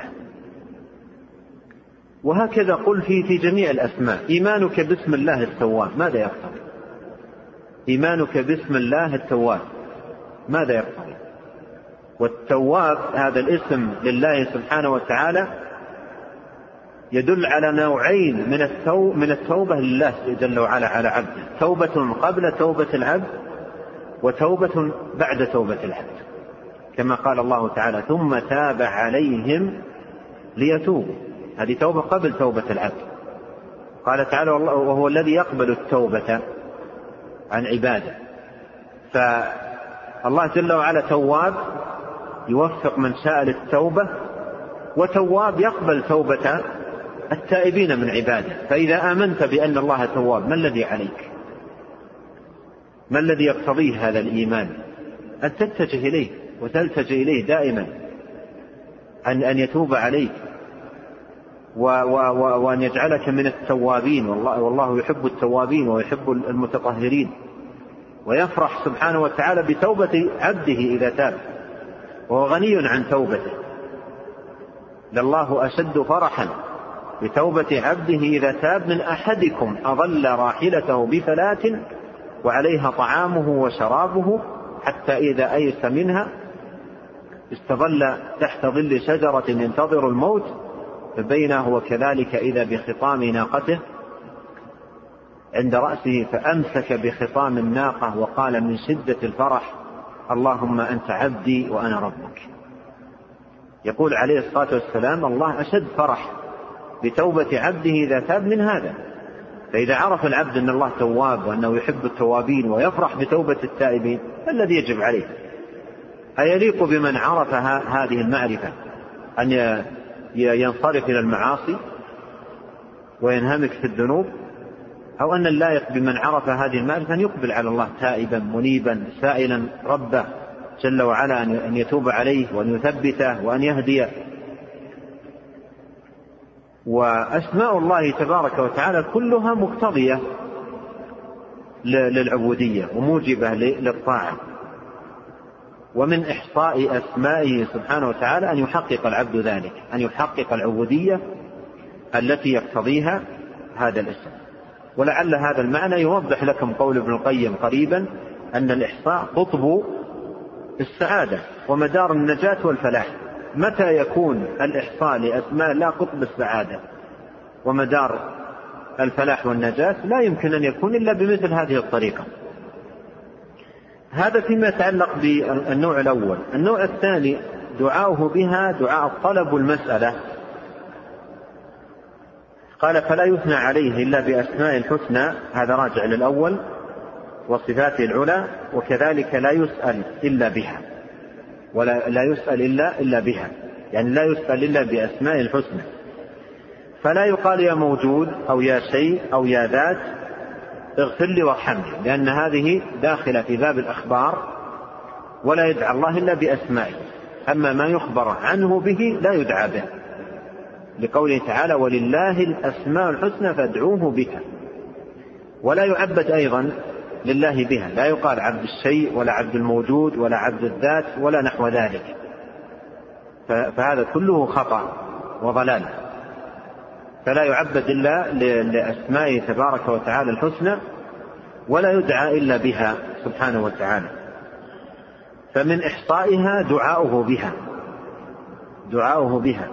وهكذا قل في جميع الأسماء. إيمانك باسم الله التواب ماذا يقتضي؟ إيمانك باسم الله التواب ماذا يقتضي؟ والتواب هذا الاسم لله سبحانه وتعالى يدل على نوعين من التوبة لله جل وعلا على عبده: توبة قبل توبة العبد وتوبة بعد توبة العبد، كما قال الله تعالى ثم تاب عليهم ليتوبوا. هذه توبة قبل توبة العبد. قال تعالى وهو الذي يقبل التوبة عن عباده. فالله جل وعلا تواب يوفق من شاء للتوبة، وتواب يقبل توبة التائبين من عباده. فإذا آمنت بأن الله تواب ما الذي عليك؟ ما الذي يقتضيه هذا الإيمان؟ أن تتجه إليه وتلتجئ إليه دائما، أن يتوب عليك وأن يجعلك من التوابين. والله يحب التوابين ويحب المتطهرين، ويفرح سبحانه وتعالى بتوبة عبده إذا تاب، وهو غني عن توبته. لله أشد فرحا بتوبة عبده إذا تاب من أحدكم أظل راحلته بفلاة وعليها طعامه وشرابه حتى إذا أيس منها استظل تحت ظل شجرة ينتظر الموت فبينه هو كذلك إذا بخطام ناقته عند رأسه فأمسك بخطام الناقة وقال من شدة الفرح اللهم أنت عبدي وأنا ربك. يقول عليه الصلاة والسلام الله أشد فرح بتوبة عبده إذا تاب من هذا. فإذا عرف العبد أن الله تواب وأنه يحب التوابين ويفرح بتوبة التائبين الذي يجب عليه أيليق بمن عرف هذه المعرفة أن ينصرف إلى المعاصي وينهمك في الذنوب، أو أن اللائق بمن عرف هذه المعرفة أن يقبل على الله تائبا منيبا سائلا ربه جل وعلا أن يتوب عليه وأن يثبته وأن يهديه. وأسماء الله تبارك وتعالى كلها مقتضية للعبودية وموجبة للطاعة. ومن إحصاء أسمائه سبحانه وتعالى أن يحقق العبد ذلك، أن يحقق العبودية التي يقتضيها هذا الاسم. ولعل هذا المعنى يوضح لكم قول ابن القيم قريبا أن الإحصاء قطب السعادة ومدار النجاة والفلاح. متى يكون الإحصاء لأسماء الله قطب السعادة ومدار الفلاح والنجاة؟ لا يمكن أن يكون إلا بمثل هذه الطريقة. هذا فيما يتعلق بالنوع الأول. النوع الثاني دعاؤه بها دعاء الطلب والمسألة. قال فلا يثنى عليه إلا بأسماء الحسنى، هذا راجع للأول وصفاته العلى، وكذلك لا يسأل إلا بها، ولا لا يسأل إلا بها، يعني لا يسأل إلا بأسماء الحسنى. فلا يقال يا موجود أو يا شيء أو يا ذات اغفر لي وارحمني، لأن هذه داخلة في باب الأخبار، ولا يدعى الله إلا بأسمائه. أما ما يخبر عنه به لا يدعى به، لقوله تعالى ولله الأسماء الحسنى فادعوه بها. ولا يعبد أيضا لله بها، لا يقال عبد الشيء ولا عبد الموجود ولا عبد الذات ولا نحو ذلك، فهذا كله خطأ وضلال. فلا يعبد إلا لأسمائه تبارك وتعالى الحسنى، ولا يدعى إلا بها سبحانه وتعالى. فمن إحصائها دعاؤه بها.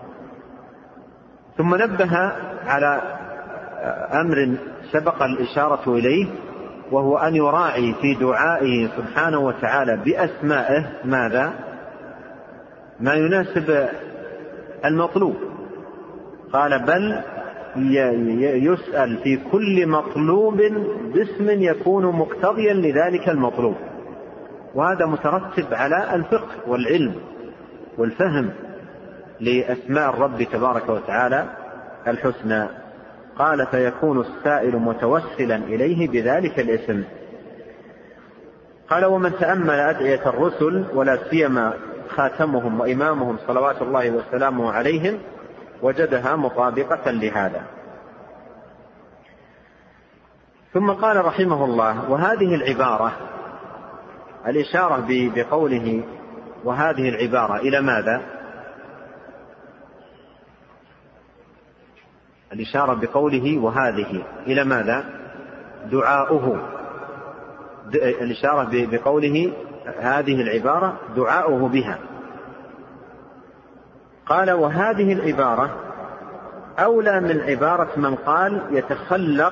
ثم نبه على أمر سبق الإشارة إليه، وهو أن يراعي في دعائه سبحانه وتعالى بأسمائه ماذا؟ ما يناسب المطلوب. قال بل يسأل في كل مطلوب باسم يكون مقتضيا لذلك المطلوب، وهذا مترتب على الفقه والعلم والفهم لأسماء الرب تبارك وتعالى الحسنى. قال فيكون السائل متوسلا إليه بذلك الاسم. قال ومن تأمل أدعية الرسل ولا سيما خاتمهم وإمامهم صلوات الله وسلامه عليهم وجدها مطابقة لهذا. ثم قال رحمه الله وهذه العبارة، الإشارة بقوله وهذه العبارة إلى ماذا؟ الإشارة بقوله وهذه إلى ماذا؟ دعاؤه. الإشارة بقوله هذه العبارة دعاؤه بها. قال وهذه العبارة أولى من عبارة من قال يتخلق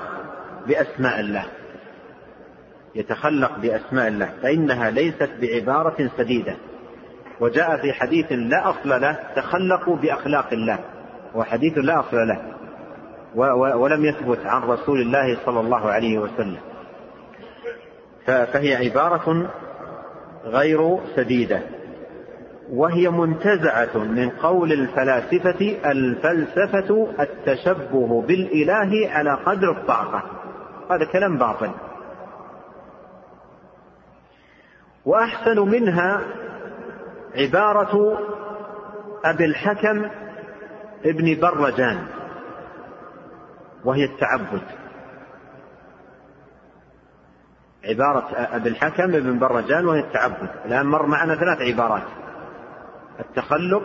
بأسماء الله، فإنها ليست بعبارة سديدة. وجاء في حديث لا أصل له تخلقوا بأخلاق الله، وحديث لا أصل له ولم يثبت عن رسول الله صلى الله عليه وسلم، فهي عبارة غير سديدة، وهي منتزعة من قول الفلاسفة الفلسفة التشبه بالإله على قدر الطاقة. هذا كلام باطل. وأحسن منها عبارة أبي الحكم ابن برجان، وهي التعبد. عبارة أبي الحكم ابن برجان وهي التعبد. الآن مر معنا 3 عبارات: التخلق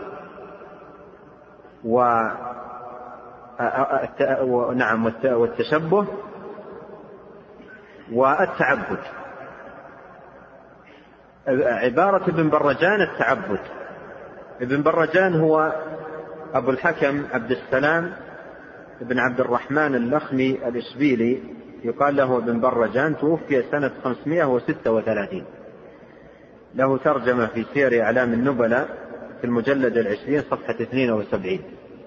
والتشبه والتعبد. عبارة ابن برجان التعبد. ابن برجان هو أبو الحكم عبد السلام ابن عبد الرحمن اللخمي الإشبيلي، يقال له ابن برجان، توفي سنة 536. له ترجمة في سير أعلام النبلاء في المجلد 20 صفحة 72.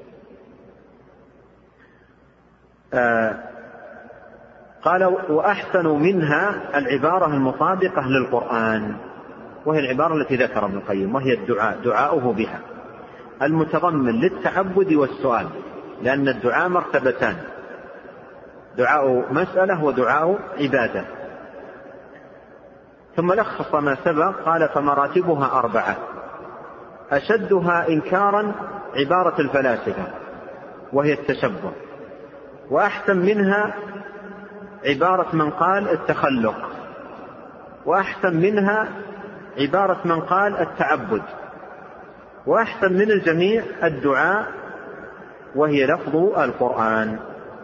قال وأحسن منها العبارة المطابقة للقرآن، وهي العبارة التي ذكر ابن القيم، وهي الدعاء دعاؤه بها، المتضمن للتعبد والسؤال، لأن الدعاء مرتبتان: دعاء مسألة ودعاء عبادة. ثم لخص ما سبق قال فمراتبها 4: أشدها إنكارا عبارة الفلاسفة وهي التشبه، وأحسن منها عبارة من قال التخلق، وأحسن منها عبارة من قال التعبد، وأحسن من الجميع الدعاء وهي لفظ القرآن.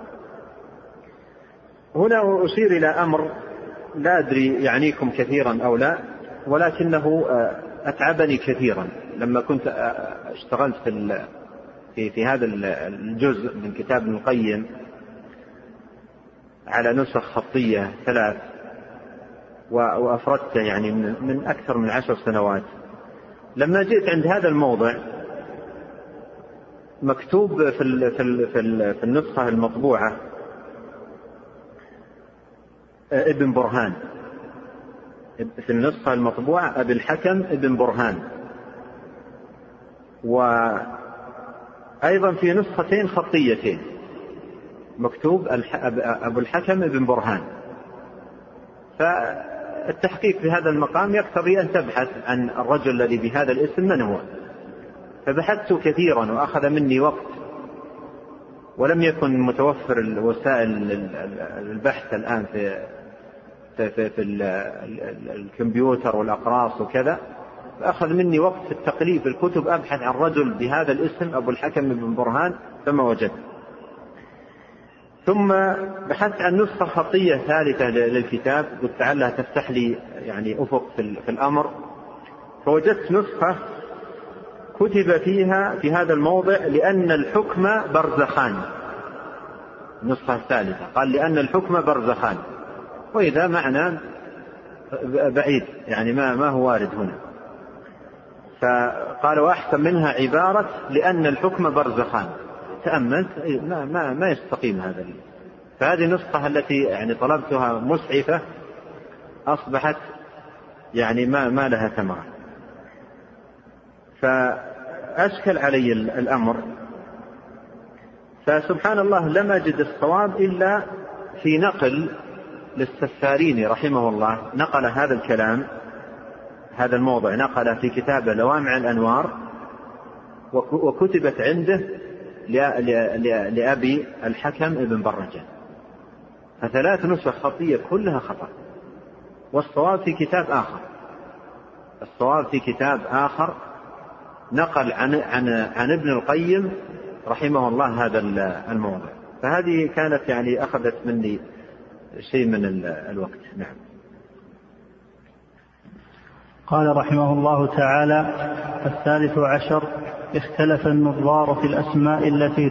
هنا أشير إلى أمر لا أدري يعنيكم كثيرا أو لا، ولكنه أتعبني كثيرا لما كنت اشتغلت في هذا الجزء من كتاب ابن القيم على نسخ خطية 3. وأفردته يعني من أكثر من 10 سنوات. لما جئت عند هذا الموضع مكتوب في النسخة المطبوعة ابن برهان، في النسخة المطبوعة أبي الحكم ابن برهان، وأيضا في نسختين خطيتين مكتوب أبو الحكم ابن برهان. فالتحقيق في هذا المقام يقتضي أن تبحث عن الرجل الذي بهذا الاسم من هو. فبحثت كثيرا وأخذ مني وقت، ولم يكن متوفر الوسائل البحث الآن في الكمبيوتر والأقراص وكذا، فأخذ مني وقت في التقليب في الكتب أبحث عن رجل بهذا الاسم أبو الحكم بن برهان فما وجدت. ثم بحثت عن نسخة خطية ثالثة للكتاب، قلت لعلها تفتح لي يعني أفق في الأمر، فوجدت نسخة كتب فيها في هذا الموضع لأن الحكم برزخان. النسخة الثالثة قال لأن الحكم برزخان، وإذا معنى بعيد يعني ما هو وارد هنا. فقال وأحسن منها عبارة لأن الحكم برزخان. تأملت ما يستقيم هذا. فهذه النسخة التي يعني طلبتها مسعفة أصبحت يعني ما لها ثمرة. فأشكل علي الأمر، فسبحان الله لم أجد الصواب إلا في نقل للسفاريني رحمه الله، نقل هذا الكلام، هذا الموضع نقل في كتابه لوامع الأنوار، وكتبت عنده لأبي الحكم ابن برجة. فثلاث نسخ خطية كلها خطأ، والصواب في كتاب آخر. الصواب في كتاب آخر نقل عن ابن القيم رحمه الله هذا الموضع. فهذه كانت يعني أخذت مني شيء من الوقت. نعم. قال رحمه الله تعالى: 13 اختلف النظار في الأسماء التي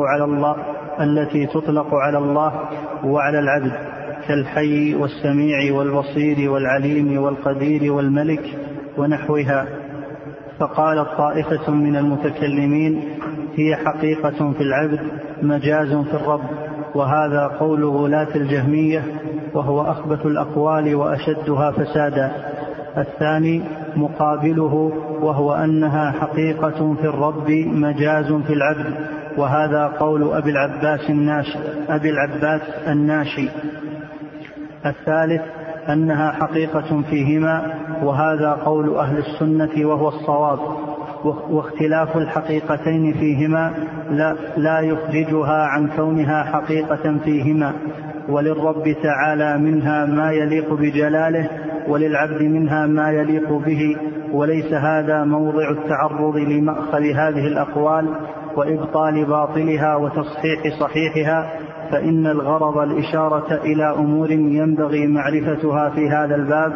تطلق على الله وعلى العبد، كالحي والسميع والبصير والعليم والقدير والملك ونحوها. فقال طائفة من المتكلمين: هي حقيقة في العبد مجاز في الرب، وهذا قول غلاة الجهمية، وهو أخبث الأقوال وأشدها فسادا. الثاني مقابله، وهو أنها حقيقة في الرب مجاز في العبد، وهذا قول أبي العباس الناشي. الثالث أنها حقيقة فيهما، وهذا قول أهل السنة وهو الصواب، واختلاف الحقيقتين فيهما لا يخرجها عن كونها حقيقة فيهما، وللرب تعالى منها ما يليق بجلاله، وللعبد منها ما يليق به، وليس هذا موضع التعرض لمأخذ هذه الأقوال وإبطال باطلها وتصحيح صحيحها، فإن الغرض الإشارة إلى أمور ينبغي معرفتها في هذا الباب،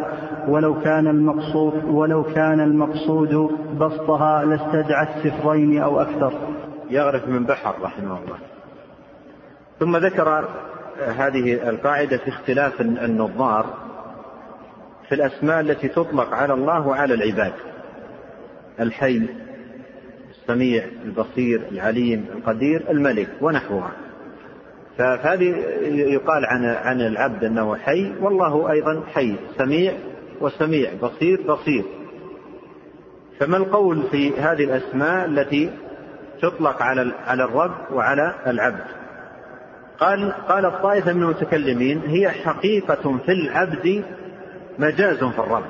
ولو كان المقصود بسطها لاستدعت سفرين أو أكثر. يغرف من بحر رحمه الله. ثم ذكر هذه القاعدة في اختلاف النظار في الأسماء التي تطلق على الله وعلى العباد: الحي، السميع، البصير، العليم، القدير، الملك ونحوها. فهذه يقال عن العبد أنه حي، والله أيضا حي، سميع وسميع، بصير بصير. فما القول في هذه الأسماء التي تطلق على الرب وعلى العبد؟ قال الطائفة من المتكلمين: هي حقيقة في العبد مجاز في الرب.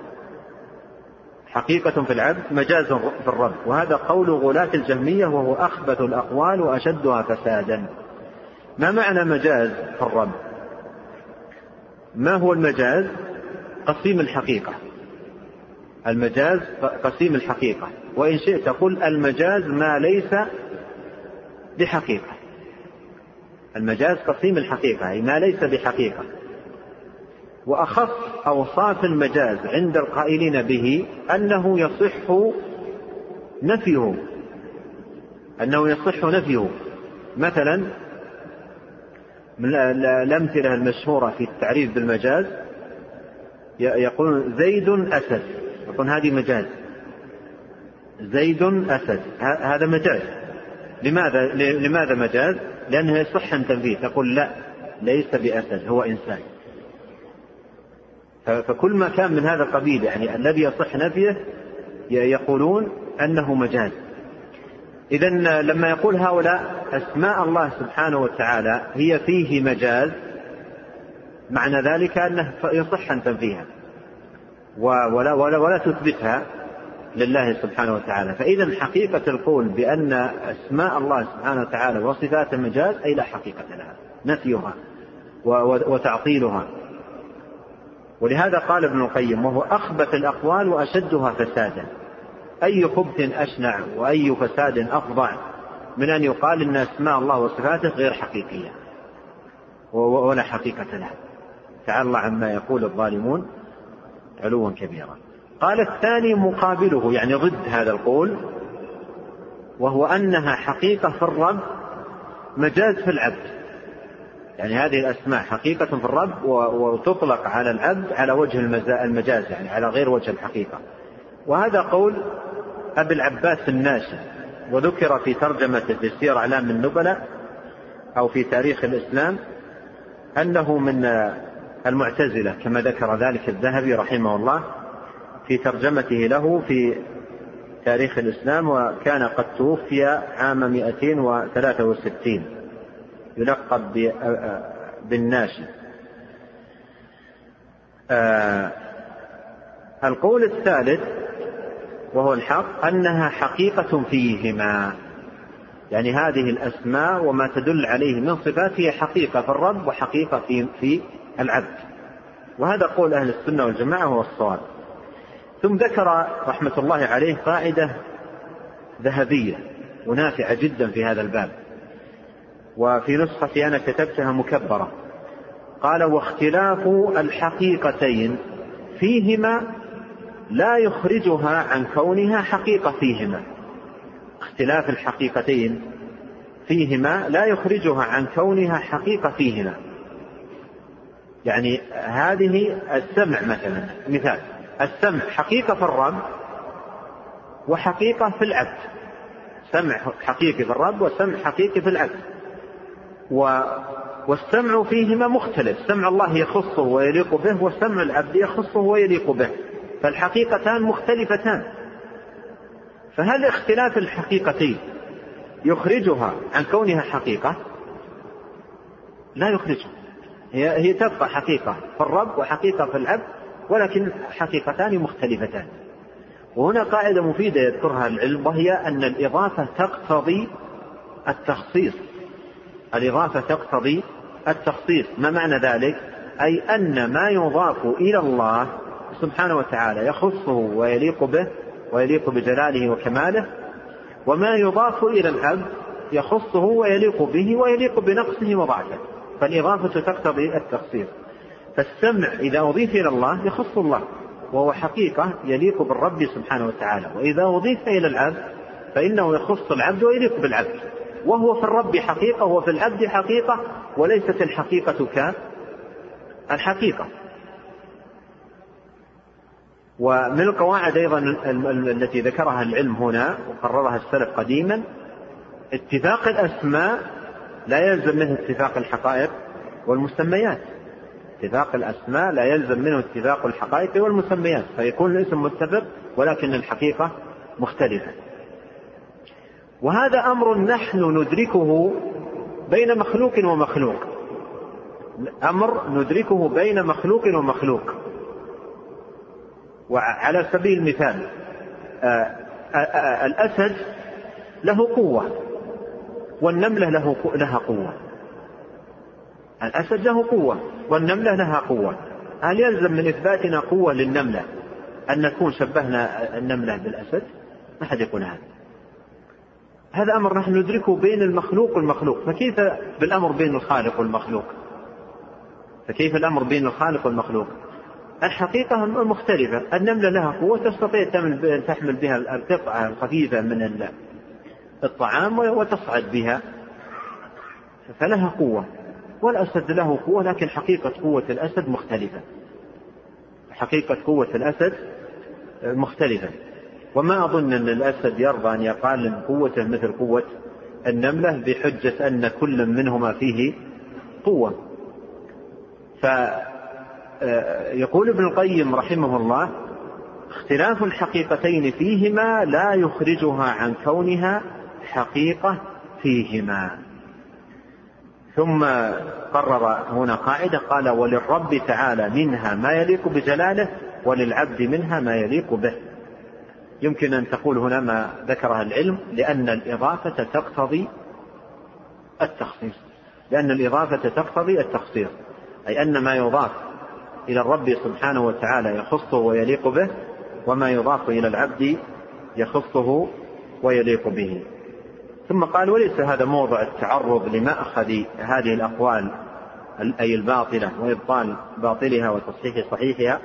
حقيقة في العبد مجاز في الرب، وهذا قول غلاة الجهمية، وهو أخبث الأقوال وأشدها فسادا. ما معنى مجاز في الرب؟ ما هو المجاز؟ قسيم الحقيقة. المجاز قسيم الحقيقة، وإن شئت قل المجاز ما ليس بحقيقة. المجاز قسيم الحقيقة، أي ما ليس بحقيقة. وأخص أوصاف المجاز عند القائلين به أنه يصح نفيه. مثلا من الأمثلة المشهورة في التعريف بالمجاز: يقول زيد أسد، يقول هذه مجاز، زيد أسد، هذا مجاز. لماذا مجاز؟ لأنه يصح أن تنفيه، تقول لا ليس بأسد هو إنسان. فكل ما كان من هذا القبيل يعني الذي يصح نفيه يقولون أنه مجاز. إذن لما يقول هؤلاء أسماء الله سبحانه وتعالى هي فيه مجاز، معنى ذلك أنه يصح أن تنفيها ولا تثبتها لله سبحانه وتعالى. فإذا حقيقة القول بأن أسماء الله سبحانه وتعالى وصفات مجاز أي لا حقيقة لها، نفيها وتعطيلها. ولهذا قال ابن القيم: وهو أخبث الأقوال وأشدها فسادا. أي خبث أشنع وأي فساد أفظع من أن يقال إن أسماء الله وصفاته غير حقيقية ولا حقيقة لها. تعالى الله عما يقول الظالمون علوا كبيرا. قال الثاني مقابله، يعني ضد هذا القول، وهو أنها حقيقة في الرب مجاز في العبد. يعني هذه الأسماء حقيقة في الرب وتطلق على العبد على وجه المجاز، يعني على غير وجه الحقيقة. وهذا قول أبي العباس الناشي، وذكر في ترجمته في سير أعلام النبلاء أو في تاريخ الإسلام أنه من المعتزلة، كما ذكر ذلك الذهبي رحمه الله في ترجمته له في تاريخ الإسلام، وكان قد توفي عام 263، يلقب بالناشي. القول الثالث وهو الحق أنها حقيقة فيهما، يعني هذه الأسماء وما تدل عليه من صفات هي حقيقة في الرب وحقيقة في العبد. وهذا قول أهل السنة والجماعة هو الصواب. ثم ذكر رحمة الله عليه قاعدة ذهبية ونافعة جدا في هذا الباب، وفي نسختي أنا كتبتها مكبرة. قال: واختلاف الحقيقتين فيهما لا يخرجها عن كونها حقيقة فيهما. اختلاف الحقيقتين فيهما لا يخرجها عن كونها حقيقة فيهما. يعني هذه السمع مثلا، مثال السمع حقيقة في الرب وحقيقة في العبد، سمع حقيقي في الرب وسمع حقيقي في العبد، والسمع فيهما مختلف، سمع الله يخصه ويليق به وسمع العبد يخصه ويليق به، فالحقيقتان مختلفتان. فهل اختلاف الحقيقتين يخرجها عن كونها حقيقة؟ لا يخرجها، هي تبقى حقيقة في الرب وحقيقة في العبد، ولكن حقيقتان مختلفتان. وهنا قاعدة مفيدة يذكرها العلم، وهي أن الإضافة تقتضي التخصيص. الإضافة تقتضي التخصيص. ما معنى ذلك؟ أي أن ما يضاف إلى الله سبحانه وتعالى يخصه ويليق به ويليق بجلاله وكماله، وما يضاف إلى العبد يخصه ويليق به ويليق بنقصه وضعفه. فالإضافة تقتضي التخصيص. فالسمع إذا أضيف إلى الله يخص الله وهو حقيقة يليق بالرب سبحانه وتعالى، وإذا أضيف إلى العبد فإنه يخص العبد ويليق بالعبد، وهو في الرب حقيقة وفي العبد حقيقة، وليست الحقيقة كالحقيقة. ومن القواعد أيضا التي ذكرها العلم هنا وقررها السلف قديما: اتفاق الأسماء لا يلزم منه اتفاق الحقائق والمسميات. اتفاق الأسماء لا يلزم منه اتفاق الحقائق والمسميات، فيكون الاسم متفق ولكن الحقيقة مختلفة. وهذا أمر نحن ندركه بين مخلوق ومخلوق، أمر ندركه بين مخلوق ومخلوق. وعلى سبيل المثال الأسد له قوة والنملة لها قوة. الأسد له قوة والنملة لها قوة. هل يلزم من إثباتنا قوة للنملة أن نكون شبهنا النملة بالأسد؟ ما حد يقول هذا أمر نحن ندركه بين المخلوق والمخلوق، فكيف بالأمر بين الخالق والمخلوق؟ فكيف الأمر بين الخالق والمخلوق؟ الحقيقة مختلفة. النملة لها قوة تستطيع تحمل بها القطعة الخفيفة من الطعام وتصعد بها، فلها قوة. والأسد له قوة، لكن حقيقة قوة الأسد مختلفة. حقيقة قوة الأسد مختلفة، وما أظن أن الأسد يرضى أن يقال قوته مثل قوة النملة بحجة أن كل منهما فيه قوة. فيقول ابن القيم رحمه الله: اختلاف الحقيقتين فيهما لا يخرجها عن كونها حقيقة فيهما. ثم قرر هنا قاعدة قال: وللرب تعالى منها ما يليق بجلاله وللعبد منها ما يليق به. يمكن أن تقول هنا ما ذكرها العلم لأن الإضافة تقتضي التخصيص، لأن الإضافة تقتضي التخصيص، أي أن ما يضاف إلى الرب سبحانه وتعالى يخصه ويليق به، وما يضاف إلى العبد يخصه ويليق به. ثم قال: وليس هذا موضع التعرض لمأخذ هذه الأقوال أي الباطلة وإبطال باطلها وتصحيح صحيحها،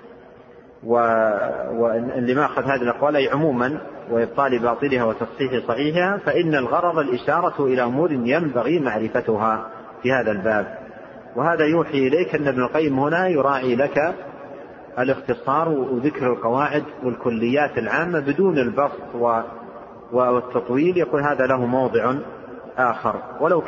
ولمأخذ هذه الأقوال أي عموما وإبطال باطلها وتصحيح صحيحها، فإن الغرض الإشارة إلى أمور ينبغي معرفتها في هذا الباب. وهذا يوحي إليك أن ابن القيم هنا يراعي لك الاختصار وذكر القواعد والكليات العامة بدون البسط والتطويل. يقول هذا له موضع آخر، ولو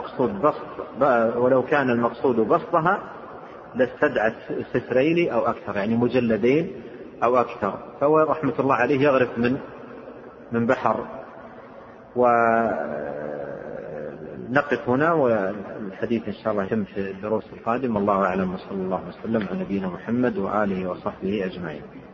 كان المقصود بسطها لاستدعت سفرين أو أكثر، يعني مجلدين أو أكثر. فهو رحمة الله عليه يغرف من بحر. ونقف هنا، والحديث إن شاء الله يتم في الدروس القادمة. الله أعلم، وصلى الله وسلم على نبينا محمد وآله وصحبه أجمعين.